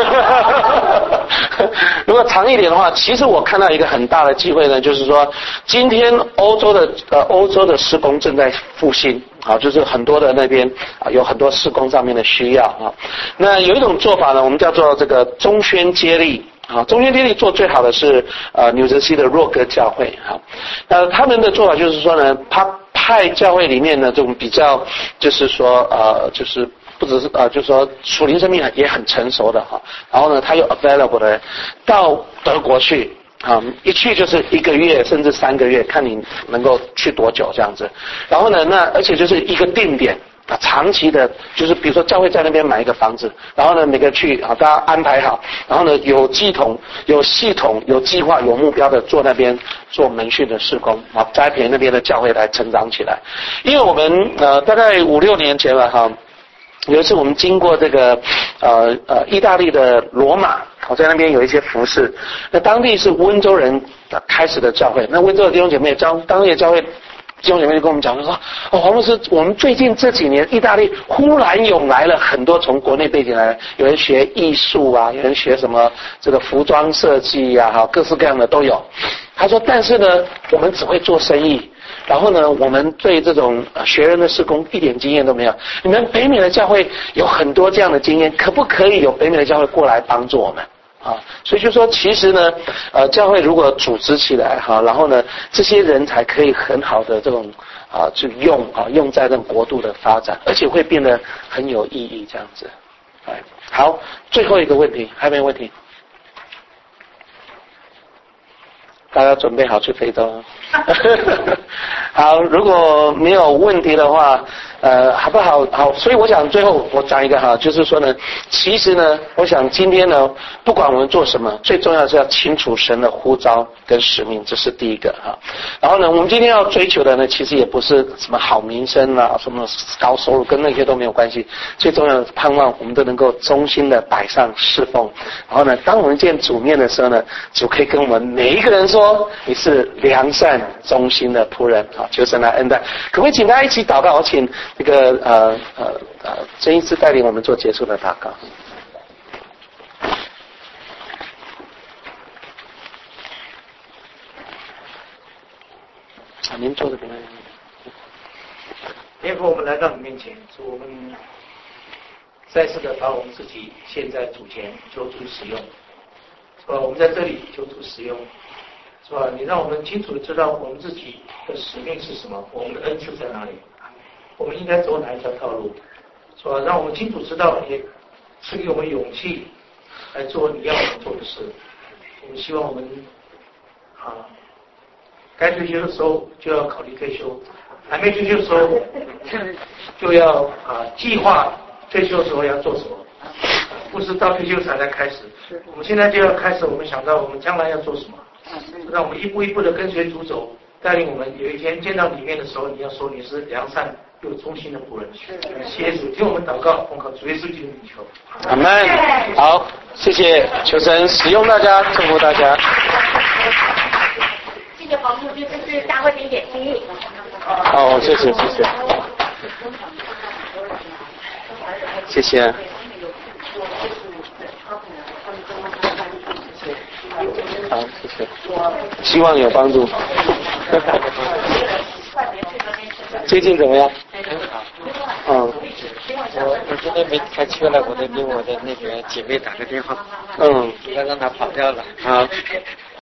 如果长一点的话，其实我看到一个很大的机会呢，就是说今天欧洲的施工正在复兴就是很多的那边有很多施工上面的需要那有一种做法呢，我们叫做这个中宣接力中宣接力做最好的是纽泽西的若格教会他们的做法就是说呢，他派教会里面的这种比较就是说就是不只是就是说属灵生命也很成熟的然后呢他有 available 的到德国去一去就是1个月甚至3个月，看你能够去多久这样子。然后呢，而且就是一个定点长期的，就是比如说教会在那边买一个房子，然后呢每个去大家安排好，然后呢有系统、有计划、有目标的做那边做门训的事工栽培那边的教会来成长起来。因为我们大概5-6年前了有一次我们经过这个意大利的罗马，在那边有一些服事，那当地是温州人开始的教会，那温州的弟兄姐妹当地的教会弟兄姐妹就跟我们讲说黄牧师，我们最近这几年意大利忽然涌来了很多从国内背景来，有人学艺术有人学什么这个服装设计各式各样的都有。他说但是呢我们只会做生意，然后呢我们对这种学人的事工一点经验都没有。你们北美的教会有很多这样的经验，可不可以有北美的教会过来帮助我们所以就说其实呢教会如果组织起来然后呢这些人才可以很好的这种去用在这种国度的发展，而且会变得很有意义这样子。好，最后一个问题，还有没有问题？大家准备好去非洲好，如果没有问题的话好不好？好，所以我想最后我讲一个就是说呢，其实呢我想今天呢不管我们做什么，最重要的是要清楚神的呼召跟使命，这是第一个然后呢我们今天要追求的呢其实也不是什么好名声什么高收入，跟那些都没有关系。最重要的盼望我们都能够忠心的摆上侍奉，然后呢当我们见主面的时候呢，主可以跟我们每一个人说你是良善忠心的仆人求神来恩待。可不可以请大家一起祷告？我请这个曾医师带领我们做结束的祷告。您坐这边。 天父，我们来到你面前，主，我们再次的把我们自己献在主前，求主使用。我们在这里求主使用，是吧？你让我们清楚的知道我们自己的使命是什么，我们的恩赐在哪里，我们应该走哪一条道路，是吧？让我们清楚知道，也赐给我们勇气来做你要我们做的事。我们希望我们该退休的时候就要考虑退休，还没退休的时候就要计划退休的时候要做什么，不是到退休才来开始。我们现在就要开始，我们想到我们将来要做什么，让我们一步一步的跟随主走，带领我们有一天见到里面的时候，你要说你是良善又忠心的仆人。谢谢主，听我们祷告，奉靠主耶稣基督的名求。 阿们。好，谢谢，求神使用大家，祝福大家。 谢谢黄牧师，这是大会宾点心意。 好，谢谢，谢谢，谢谢。好，谢谢。希望有帮助。最近怎么样？ 我今天没开车了，我得给我的那个姐妹打个电话。 要让她跑掉了。 好。